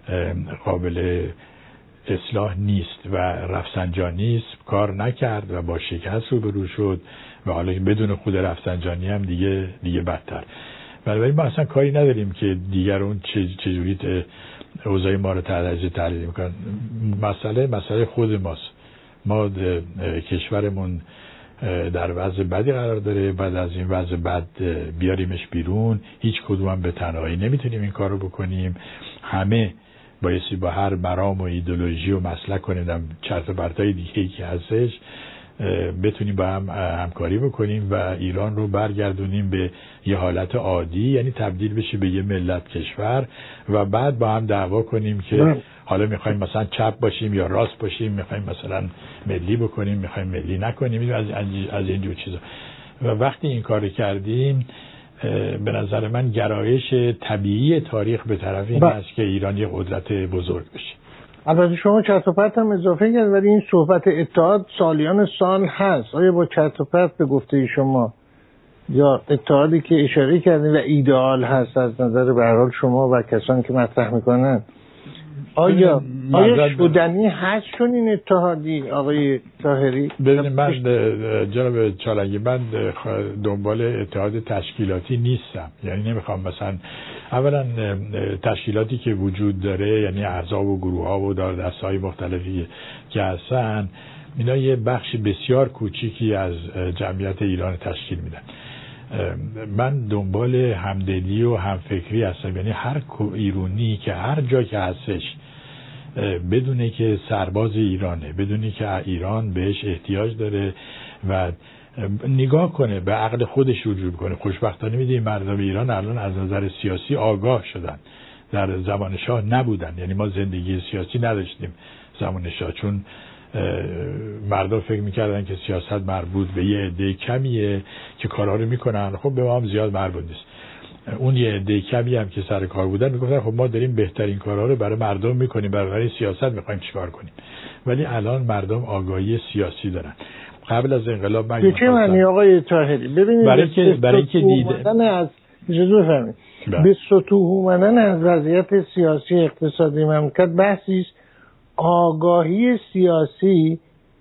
B: قابل اصلاح نیست و رفسنجانی است، کار نکرد و با شکست روبرو شد و حالا بدون خود رفسنجانی هم دیگه بدتر. بنابراین ما اصلا کاری نداریم که دیگرون چجوری اوضاع ما رو تحلیل میکنن. مسئله خود ماست. ما کشورمون در وضع بدی قرار داره، بعد از این وضع بد بیاریمش بیرون. هیچ کدوم هم به تنهایی نمیتونیم این کار رو بکنیم. همه بایستی با هر مرام و ایدئولوژی و مسلک کنیم چرت و پرتای دیگه‌ای که هستش بتونیم با هم همکاری بکنیم و ایران رو برگردونیم به یه حالت عادی، یعنی تبدیل بشه به یه ملت کشور، و بعد با هم دعوا کنیم که حالا میخوایم مثلا چپ باشیم یا راست باشیم، میخوایم مثلا ملی بکنیم، میخوایم ملی نکنیم، از اینجور چیزا. و وقتی این کار کردیم به نظر من گرایش طبیعی تاریخ به طرف این است که ایران یه قدرت بزرگ بشه.
A: البته شما چرت و پرت هم اضافه کرد، ولی این صحبت اتحاد سالیان سال هست. آیا با چرت و پرت به گفته شما یا اتحادی که اشاره کردین و ایدئال هست از نظر به هر حال شما و کسانی که مطرح میکنن، آیا شدنی هست چون این اتحادی آقای طاهری؟
B: ببینید من جناب چالنگی من دنبال اتحاد تشکیلاتی نیستم، یعنی نمیخوام مثلا اولا تشکیلاتی که وجود داره یعنی احزاب و گروه ها و دارودسته‌های مختلفی که هستن اینا یه بخش بسیار کوچیکی از جمعیت ایران تشکیل میدن. من دنبال همدلی و همفکری هستم، یعنی هر ایرانی که هر جا که هستش بدونه که سرباز ایرانه، بدونه که ایران بهش احتیاج داره و نگاه کنه به عقل خودش رجوع کنه. خوشبختانه میدونیم مردم ایران الان از نظر سیاسی آگاه شدن، در زمان شاه نبودن، یعنی ما زندگی سیاسی نداشتیم زمان شاه، چون مردم فکر میکردن که سیاست مربوط به یه عده کمیه که کارا رو میکنن، خب به ما هم زیاد مربوط نیست. اون یه عده کمی هم که سر کار بودن میگفتن خب ما داریم بهترین کارا رو برای مردم میکنیم، برای سیاست میخوایم چیکار کنیم. ولی الان مردم آگاهی سیاسی دارن. قبل از انقلاب من
A: چه معنی آقای طاهری؟ ببینید
B: برای اینکه دیدن
A: از اجازه بفرمایید به سطوح اومدن از وضعیت سیاسی اقتصادی مملکت بحثی است. آگاهی سیاسی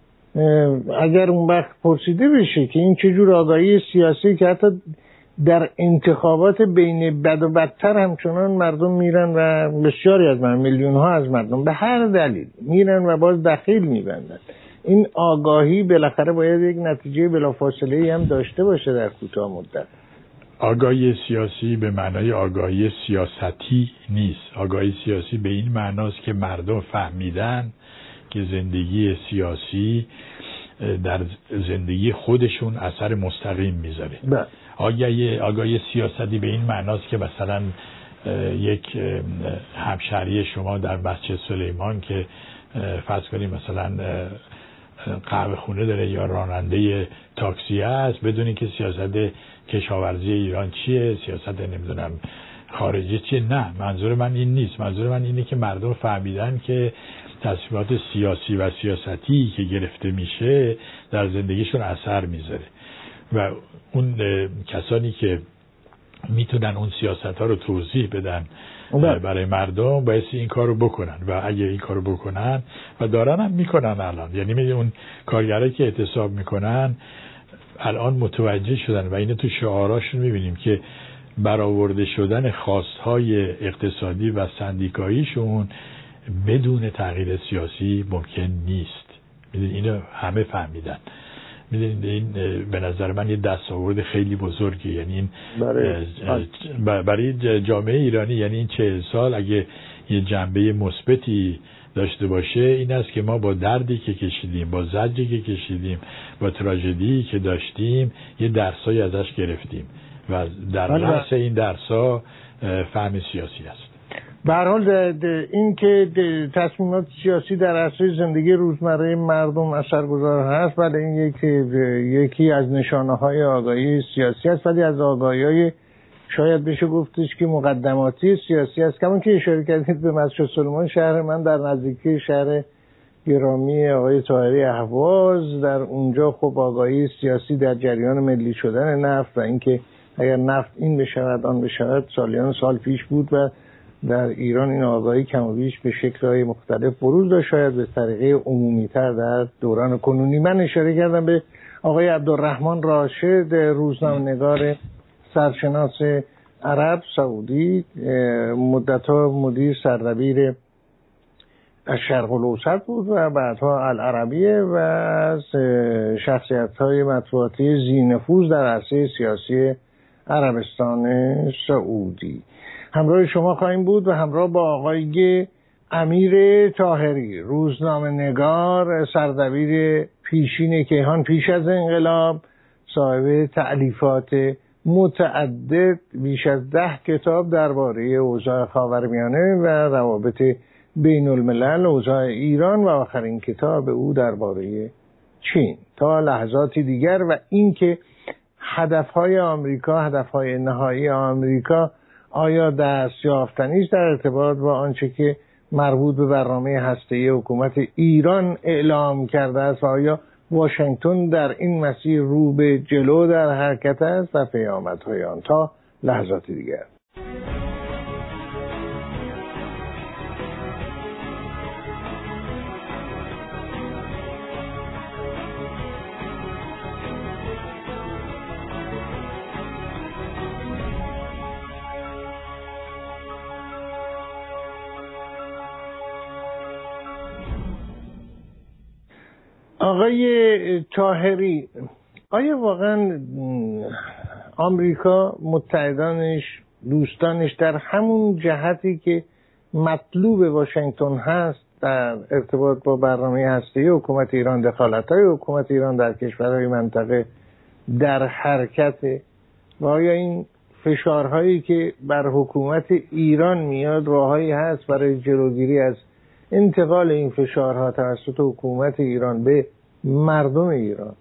A: اگر اون وقت پرسیده بشه که این چجور آگاهی سیاسی که حتی در انتخابات بین بد و بدتر همچنان مردم میرن و بسیاری از میلیون ها از مردم به هر دلیل میرن و باز دخیل میبندن، این آگاهی بالاخره باید یک نتیجه بلافاصله‌ای هم داشته باشه در کوتاه مدت.
B: آگاهی سیاسی به معنای آگاهی سیاستی نیست. آگاهی سیاسی به این معناست که مردم فهمیدن که زندگی سیاسی در زندگی خودشون اثر مستقیم میذاره. آگاهی سیاستی به این معناست که مثلا یک همشهری شما در مسجد سلیمان که فرض کنیم مثلا قهوه خونه داره یا راننده تاکسی است، بدونی که سیاست کشاورزی ایران چیه، سیاست نمیدونم خارجی چیه. نه، منظور من این نیست. منظور من اینه که مردم فهمیدن که تصمیمات سیاسی و سیاستی که گرفته میشه در زندگیشون اثر میذاره و اون کسانی که میتونن اون سیاست ها رو توضیح بدن برای مردم باید این کارو بکنن و اگه این کارو بکنن و دارن هم میکنن الان، یعنی اون کارگرایی که اعتصاب میکنن الان متوجه شدن و اینو تو شعاراشون میبینیم که برآورده شدن خواستهای اقتصادی و سندیکاییشون بدون تغییر سیاسی ممکن نیست. میدونید اینو همه فهمیدن. میدونید این به نظر من یه دستاورد خیلی بزرگی، یعنی این برای جامعه ایرانی، یعنی این 40 سال اگه یه جنبه مثبتی داشته باشه این است که ما با دردی که کشیدیم، با زجری که کشیدیم، با تراژدی که داشتیم یه درسایی ازش گرفتیم و در رأس این درس‌ها فهم سیاسی است.
A: به هر حال این که تصمیمات سیاسی در عرصه زندگی روزمره مردم اثرگذار هست، ولی این یکی از نشانه‌های آگاهی سیاسی است، ولی از آگاهی‌های شاید بشه گفتش که مقدماتی سیاسی است. کما که اشاره کردید به مسجد سلیمان، شهر من در نزدیکی شهر گرامی آقای طاهری اهواز، در اونجا خب آگاهی سیاسی در جریان ملی شدن نفت و اینکه اگر نفت این بشود آن بشود سالیان سال پیش بود و در ایران این آگاهی کم و بیش به شکل‌های مختلف بروز داشت، شاید به طریقه عمومی‌تر در دوران کنونی. من اشاره کردم به آقای عبدالرحمن راشد، روزنامه‌نگار سرشناس عرب سعودی، مدت‌ها مدیر سردبیر الشرق الاوسط بود و بعدها العربیه و از شخصیت‌های مطبوعاتی ذی‌نفوذ در عرصه سیاسی عربستان سعودی. همراه شما خواهیم بود و همراه با آقای امیر طاهری، روزنامه‌نگار، سردبیر پیشین کیهان پیش از انقلاب، صاحب تألیفات متعدد، بیش از 10 کتاب درباره اوضاع خاورمیانه و روابط بین الملل، اوضاع ایران و آخرین کتاب او درباره چین، تا لحظاتی دیگر. و اینکه هدفهای آمریکا، هدفهای نهایی آمریکا آیا دست یافتنی است در ارتباط با آنچه که مربوط به برنامه هسته‌ای حکومت ایران اعلام کرده است و آیا واشنگتن در این مسیر رو به جلو در حرکت است و پیامدهای آن. تا لحظات دیگر. آقای طاهری، آیا واقعا آمریکا متحدانش، دوستانش در همون جهتی که مطلوب واشنگتن هست در ارتباط با برنامه هسته‌ای حکومت ایران، دخالت‌های حکومت ایران در کشورهای منطقه در حرکت و آیا این فشارهایی که بر حکومت ایران میاد راههایی هست برای جلوگیری از انتقال این فشارها توسط حکومت ایران به مردم ایران؟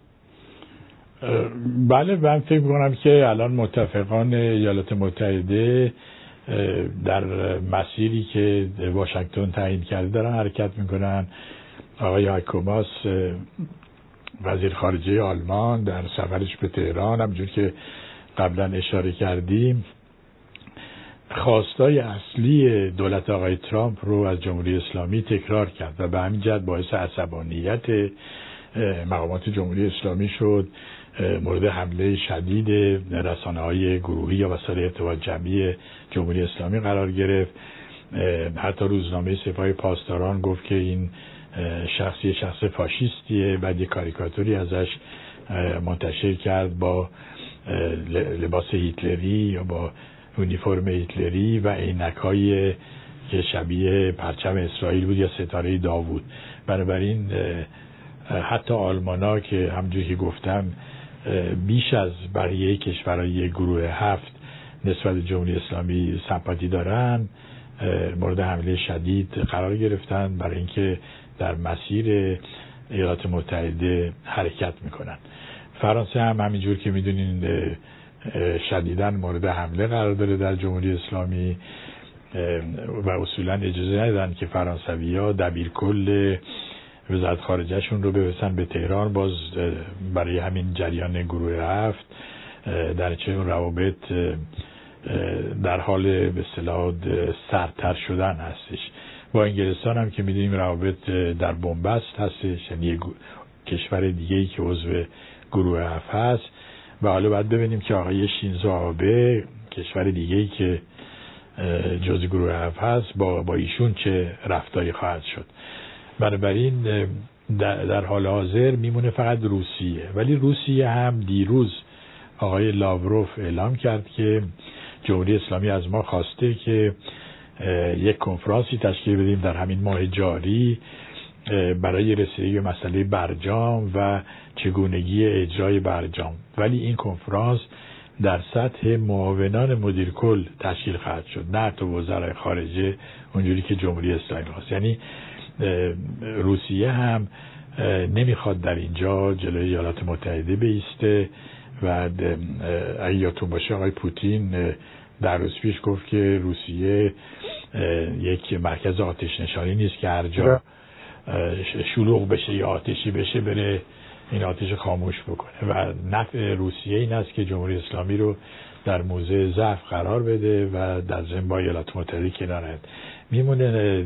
B: بله، من فکر می‌کنم که الان متفقان ایالات متحده در مسیری که واشنگتن تعیین کرده دارن حرکت میکنن. آقای هایکو ماس وزیر خارجه آلمان در سفرش به تهران، همونجور که قبلا اشاره کردیم، خواستای اصلی دولت آقای ترامپ رو از جمهوری اسلامی تکرار کرد و به همین جهت باعث عصبانیت مقامات جمهوری اسلامی شد، مورد حمله شدید رسانه‌های گروهی یا وسایل ارتباط جمعی جمهوری اسلامی قرار گرفت. حتی روزنامه سپاه پاسداران گفت که این شخص فاشیستیه. بعد یه کاریکاتوری ازش منتشر کرد با لباس هیتلری یا با یونیفرم هیتلری و عینک‌های که شبیه پرچم اسرائیل بود یا ستاره داوود. بنابراین حتی آلمانا که همونجوری که گفتم بیش از بقیه کشورهای گروه 7 نسبت به جمهوری اسلامی سمپاتی دارن، مورد حمله شدید قرار گرفتن برای اینکه در مسیر ایالات متحده حرکت میکنن. فرانسه هم همینجور که میدونین شدیداً مورد حمله قرار داره در جمهوری اسلامی و اصولاً اجازه ندادن که فرانسوی‌ها دبیرکل وزارت خارجه شون رو بفرستن به تهران. باز برای همین جریان گروه 7 در چه روابط در حال به اصطلاح سردتر شدن هستش. با انگلستان هم که میدونیم روابط در بنبست هستش، یعنی کشور دیگه‌ای که عضو گروه 7 هست. و حالا باید ببینیم که آقای شینزو آبه، کشور دیگه‌ای که جزء گروه 7 هست، با ایشون چه رفتاری خواهد شد. بنابراین در حال حاضر میمونه فقط روسیه. ولی روسیه هم دیروز آقای لاوروف اعلام کرد که جمهوری اسلامی از ما خواسته که یک کنفرانسی تشکیل بدیم در همین ماه جاری برای رسیدگی به مسئله برجام و چگونگی اجرای برجام. ولی این کنفرانس در سطح معاونان مدیر کل تشکیل خواهد شد، نه تو وزرای خارجه اونجوری که جمهوری اسلامی خواست. یعنی روسیه هم نمیخواد در اینجا جلوی ایالات متحده بایسته و اگه یادتون باشه آقای پوتین در روز پیش گفت که روسیه یک مرکز آتش نشانی نیست که هر جا شلوغ بشه یا آتشی بشه بره این آتش خاموش بکنه و نفع روسیه این است که جمهوری اسلامی رو در موضع ضعف قرار بده و در ضمن با ایالات متحده کنار میمونه.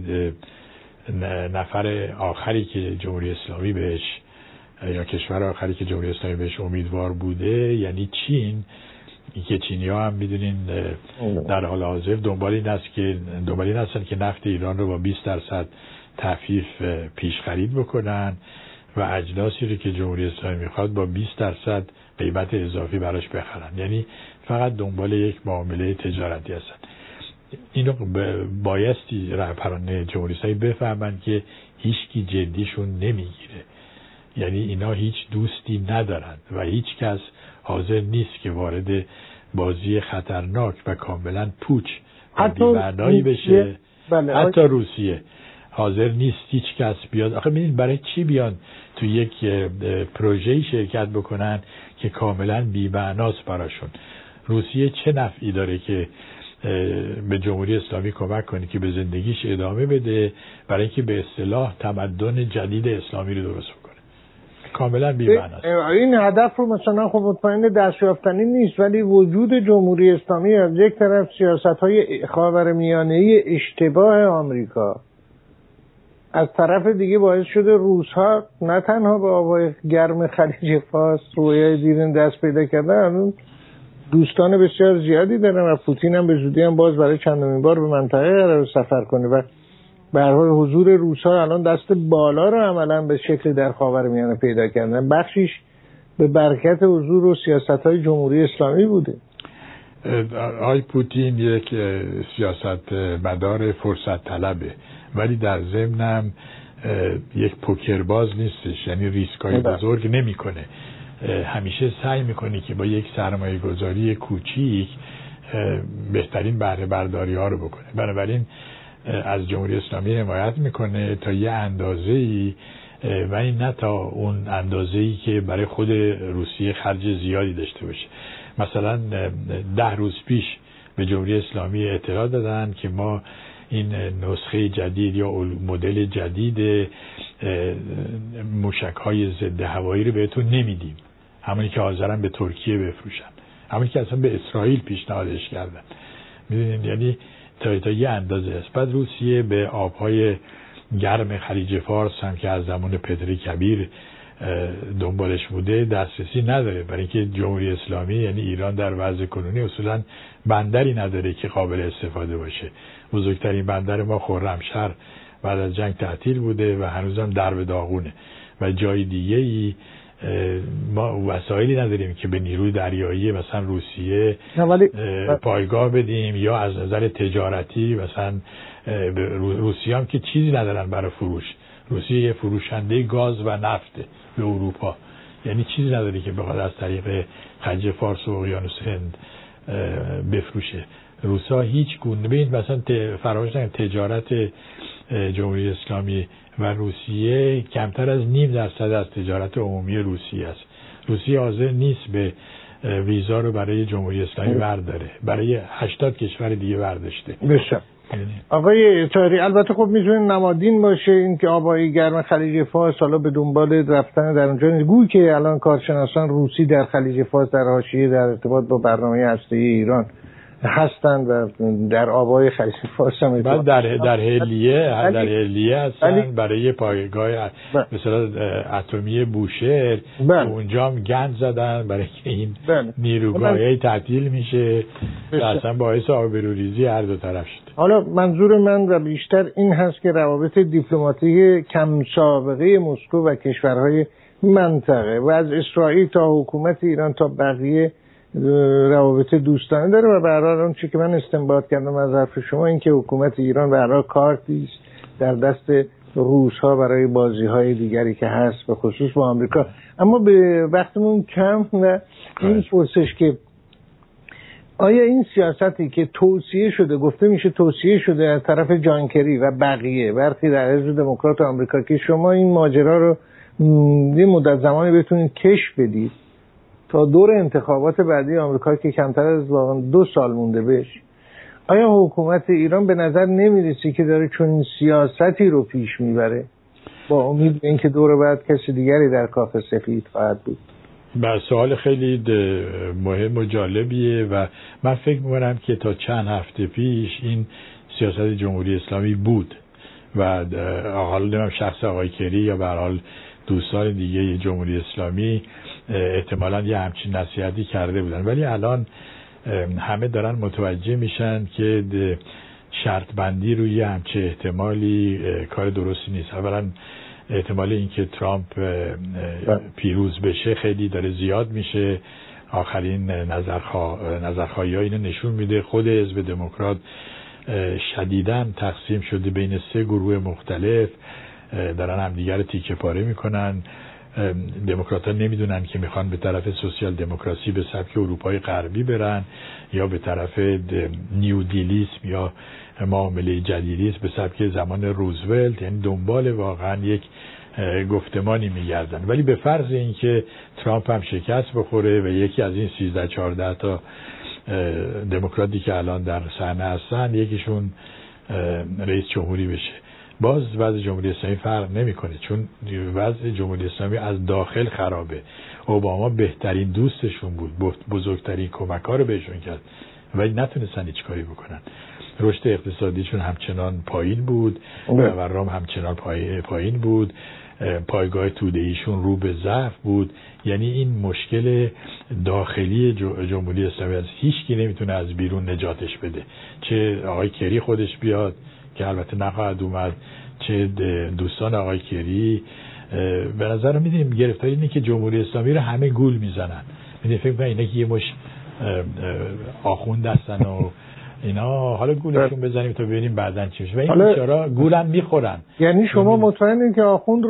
B: نفر آخری که جمهوری اسلامی بهش یا کشور آخری که جمهوری اسلامی بهش امیدوار بوده یعنی چین، که چینی‌ها هم میدونین در حال حاضر دنبال این هستن که نفت ایران رو با 20% تخفیف پیش خرید بکنن و اجناسی رو که جمهوری اسلامی میخواد با 20% قیمت اضافی براش بخرن. یعنی فقط دنبال یک معامله تجارتی هستن. اینو بایستی رهبران جمهوری اسلامی بفهمن که هیچکی جدیشون نمیگیره. یعنی اینا هیچ دوستی ندارن و هیچ کس حاضر نیست که وارد بازی خطرناک و کاملا پوچ و بی‌معنایی بشه. حتی روسیه حاضر نیست هیچ کس بیاد. آخه ببینید برای چی بیان تو یک پروژه‌ای شرکت بکنن که کاملا بی‌معناست براشون؟ روسیه چه نفعی داره که به جمهوری اسلامی کمک کنه که به زندگیش ادامه بده برای اینکه به اصطلاح تمدن جدید اسلامی رو درست بکنه؟ کاملا بی‌معناست.
A: این هدف رو مثلا خب مطمئن دست یافتنی نیست، ولی وجود جمهوری اسلامی از یک طرف سیاست‌های خاورمیانه‌ای اشتباه آمریکا، از طرف دیگه باعث شده روس‌ها نه تنها به آبای گرم خلیج فارس رویای دیرین دست پیدا کردن، دوستان بسیار زیادی دارن و پوتین هم به زودی هم باز برای چندمین بار به منطقه قرار سفر کنه و به هر حال حضور روس‌ها الان دست بالا رو عملاً به شکل در خاورمیانه پیدا کردن. بخشیش به برکت حضور و سیاست‌های جمهوری اسلامی بوده.
B: آقای پوتین یک سیاست مدار فرصت طلبه، ولی در ضمن هم یک پوکرباز نیستش، یعنی ریسکای بزرگ نمیکنه. همیشه سعی میکنه که با یک سرمایه گذاری کوچیک بهترین بهره برداری ها رو بکنه. بنابراین از جمهوری اسلامی حمایت میکنه تا یه اندازه‌ای، ولی نه تا اون اندازه‌ای که برای خود روسیه خرج زیادی داشته باشه. مثلا 10 روز پیش به جمهوری اسلامی اطلاع دادن که ما این نسخه جدید یا مدل جدید موشک‌های ضد هوایی رو بهتون نمیدیم، همونی که حاضرن به ترکیه بفروشن، همونی که اصلا به اسرائیل پیشنهادش کردن. میدونید یعنی تا یه اندازه است. بعد روسیه به آبهای گرم خلیج فارس هم که از زمان پدر کبیر دنبالش بوده دسترسی نداره، برای اینکه جمهوری اسلامی یعنی ایران در وضع کنونی اصولا بندری نداره که قابل استفاده باشه. بزرگترین بندر ما خرمشهر بعد از جنگ تعطیل بوده و هنوزم در به داغونه و جای دیگه ای ما وسایلی نداریم که به نیروی دریایی مثلا روسیه پایگاه بدیم یا از نظر تجارتی مثلا روسیه هم که چیزی ندارن برای فروش. روسیه یه فروشنده گاز و نفته به اروپا، یعنی چیزی نداره که بخواد از طریق خلیج فارس و اقیانوس هند بفروشه. روسا هیچ گونه ببینید مثلا فراموش نکنید تجارت جمهوری اسلامی و روسیه کمتر از 0.5% از تجارت عمومی روسیه است. روسیه حاضر نیست به ویزا رو برای جمهوری اسلامی برداره، برای 80 کشور دیگه برداشته.
A: بشه آقای طاهری، البته خب میتونه نمادین باشه این که آبای گرم خلیج فارس حالا به دنبال رفتن در اونجا، گویی که الان کارشناسان روسی در خلیج فارس در حاشیه در ارتباط با برنامه هسته‌ای ایران هستند و در آبای خلیج فارس هم
B: در هلیه هستن برای پایگاه مثلا اتمی بوشهر اونجا هم گند زدن برای که این نیروگاهی تعطیل میشه اصلا باعث آبروریزی هر دو طرف شده.
A: حالا منظور من و بیشتر این هست که روابط دیپلماتیک کم سابقه مسکو و کشورهای منطقه و از اسرائیل تا حکومت ایران تا بقیه روابط دوستانه داره و به هر حال اون چیزی که من استنباط کردم از حرف شما این که حکومت ایران به هر حال کارتی است در دست روس‌ها برای بازی‌های دیگری که هست به خصوص با آمریکا. اما به وقتمون کم و این پرسش که آیا این سیاستی که توصیه شده، گفته میشه توصیه شده از طرف جان کری و بقیه برخی در حزب دموکرات آمریکا که شما این ماجرا رو یه مدت زمانی بتونید کش بدید تا دور انتخابات بعدی آمریکا که کمتر از واقعا 2 سال مونده بهش، آیا حکومت ایران به نظر نمیرسی که داره چون سیاستی رو پیش میبره با امید به اینکه دور بعد کسی دیگری در کاخ سفید خواهد بود؟
B: بله، سوال خیلی مهم و جالبیه و من فکر میکنم که تا چند هفته پیش این سیاست جمهوری اسلامی بود و حالا نمیم شخص آقای کری یا به هر حال دوستان دیگه جمهوری اسلامی احتمالاً یه همچین نصیحتی کرده بودن، ولی الان همه دارن متوجه میشن که شرط بندی روی همچه احتمالی کار درستی نیست. اولا احتمال اینکه ترامپ پیروز بشه خیلی داره زیاد میشه. آخرین نظرخواهی ها اینو نشون میده. خود حزب دموکرات شدیداً تقسیم شده بین 3 گروه مختلف، دارن همدیگر رو تیکه پاره میکنن. دموکرات‌ها نمیدونن که میخوان به طرف سوسیال دموکراسی به سبک اروپای غربی برن یا به طرف نیو دیلیسم یا معامله جدیدیست به سبک زمان روزولت، یعنی دنبال واقعا یک گفتمانی میگردن. ولی به فرض اینکه ترامپ هم شکست بخوره و یکی از این 13-14 تا دموکراتی که الان در صحنه هستن یکیشون رئیس جمهوری بشه، باز وضع جمهوری اسلامی فرق نمیکنه، چون وضع جمهوری اسلامی از داخل خرابه. اوباما بهترین دوستشون بود، بزرگترین کمک‌ها رو بهشون کرد ولی نتونستن هیچ کاری بکنن. رشد اقتصادیشون همچنان پایین بود، تورم همچنان پایین بود، پایگاه توده‌ایشون رو به ضعف بود. یعنی این مشکل داخلی جمهوری اسلامی از هیچ کی نمیتونه از بیرون نجاتش بده، چه آقای کری خودش بیاد که البته نخواهد اومد، چه دوستان آقای کری. به نظر میدونیم گرفتاری اینه که جمهوری اسلامی رو همه گول میزنن. میدونی فکر کنم اینا که یه مش آخوند هستن و اینا، حالا گولشون بزنیم تا ببینیم بعدن چی میشه. و این بیچارا گولم میخورن.
A: یعنی شما مطمئنین که آخوند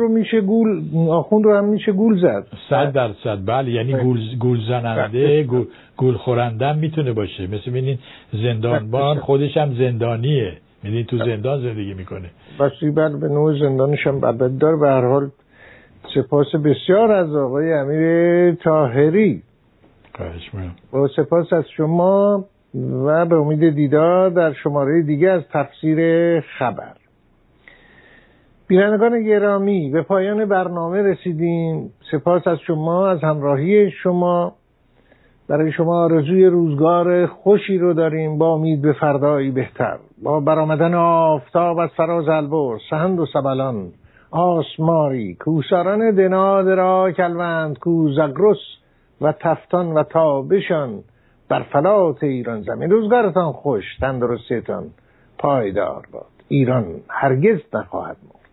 A: رو هم میشه گول زد؟
B: 100%. بله، یعنی گول زننده گول خورنده میتونه باشه. مثل ببینین زندانبان خودش هم زندانیه، میدونی تو زندان زندگی میکنه.
A: بسی بعد به نوع زندانش هم بد دار. به هر حال سپاس بسیار از آقای امیر طاهری.
B: خواهش می‌کنم.
A: با سپاس از شما و به امید دیدار در شماره دیگه از تفسیر خبر. بینندگان گرامی، به پایان برنامه رسیدیم. سپاس از شما، از همراهی شما. برای شما آرزوی روزگار خوشی رو داریم با امید به فردایی بهتر. با برآمدن آفتاب از فراز البرز، سهند و سبلان آسماری، کوساران دناد را کلوند کو زگرس و تفتان و تابشان بر فلات ایران زمین. روزگارتان خوش، تندرستیتان پایدار باد. ایران هرگز نخواهد بود.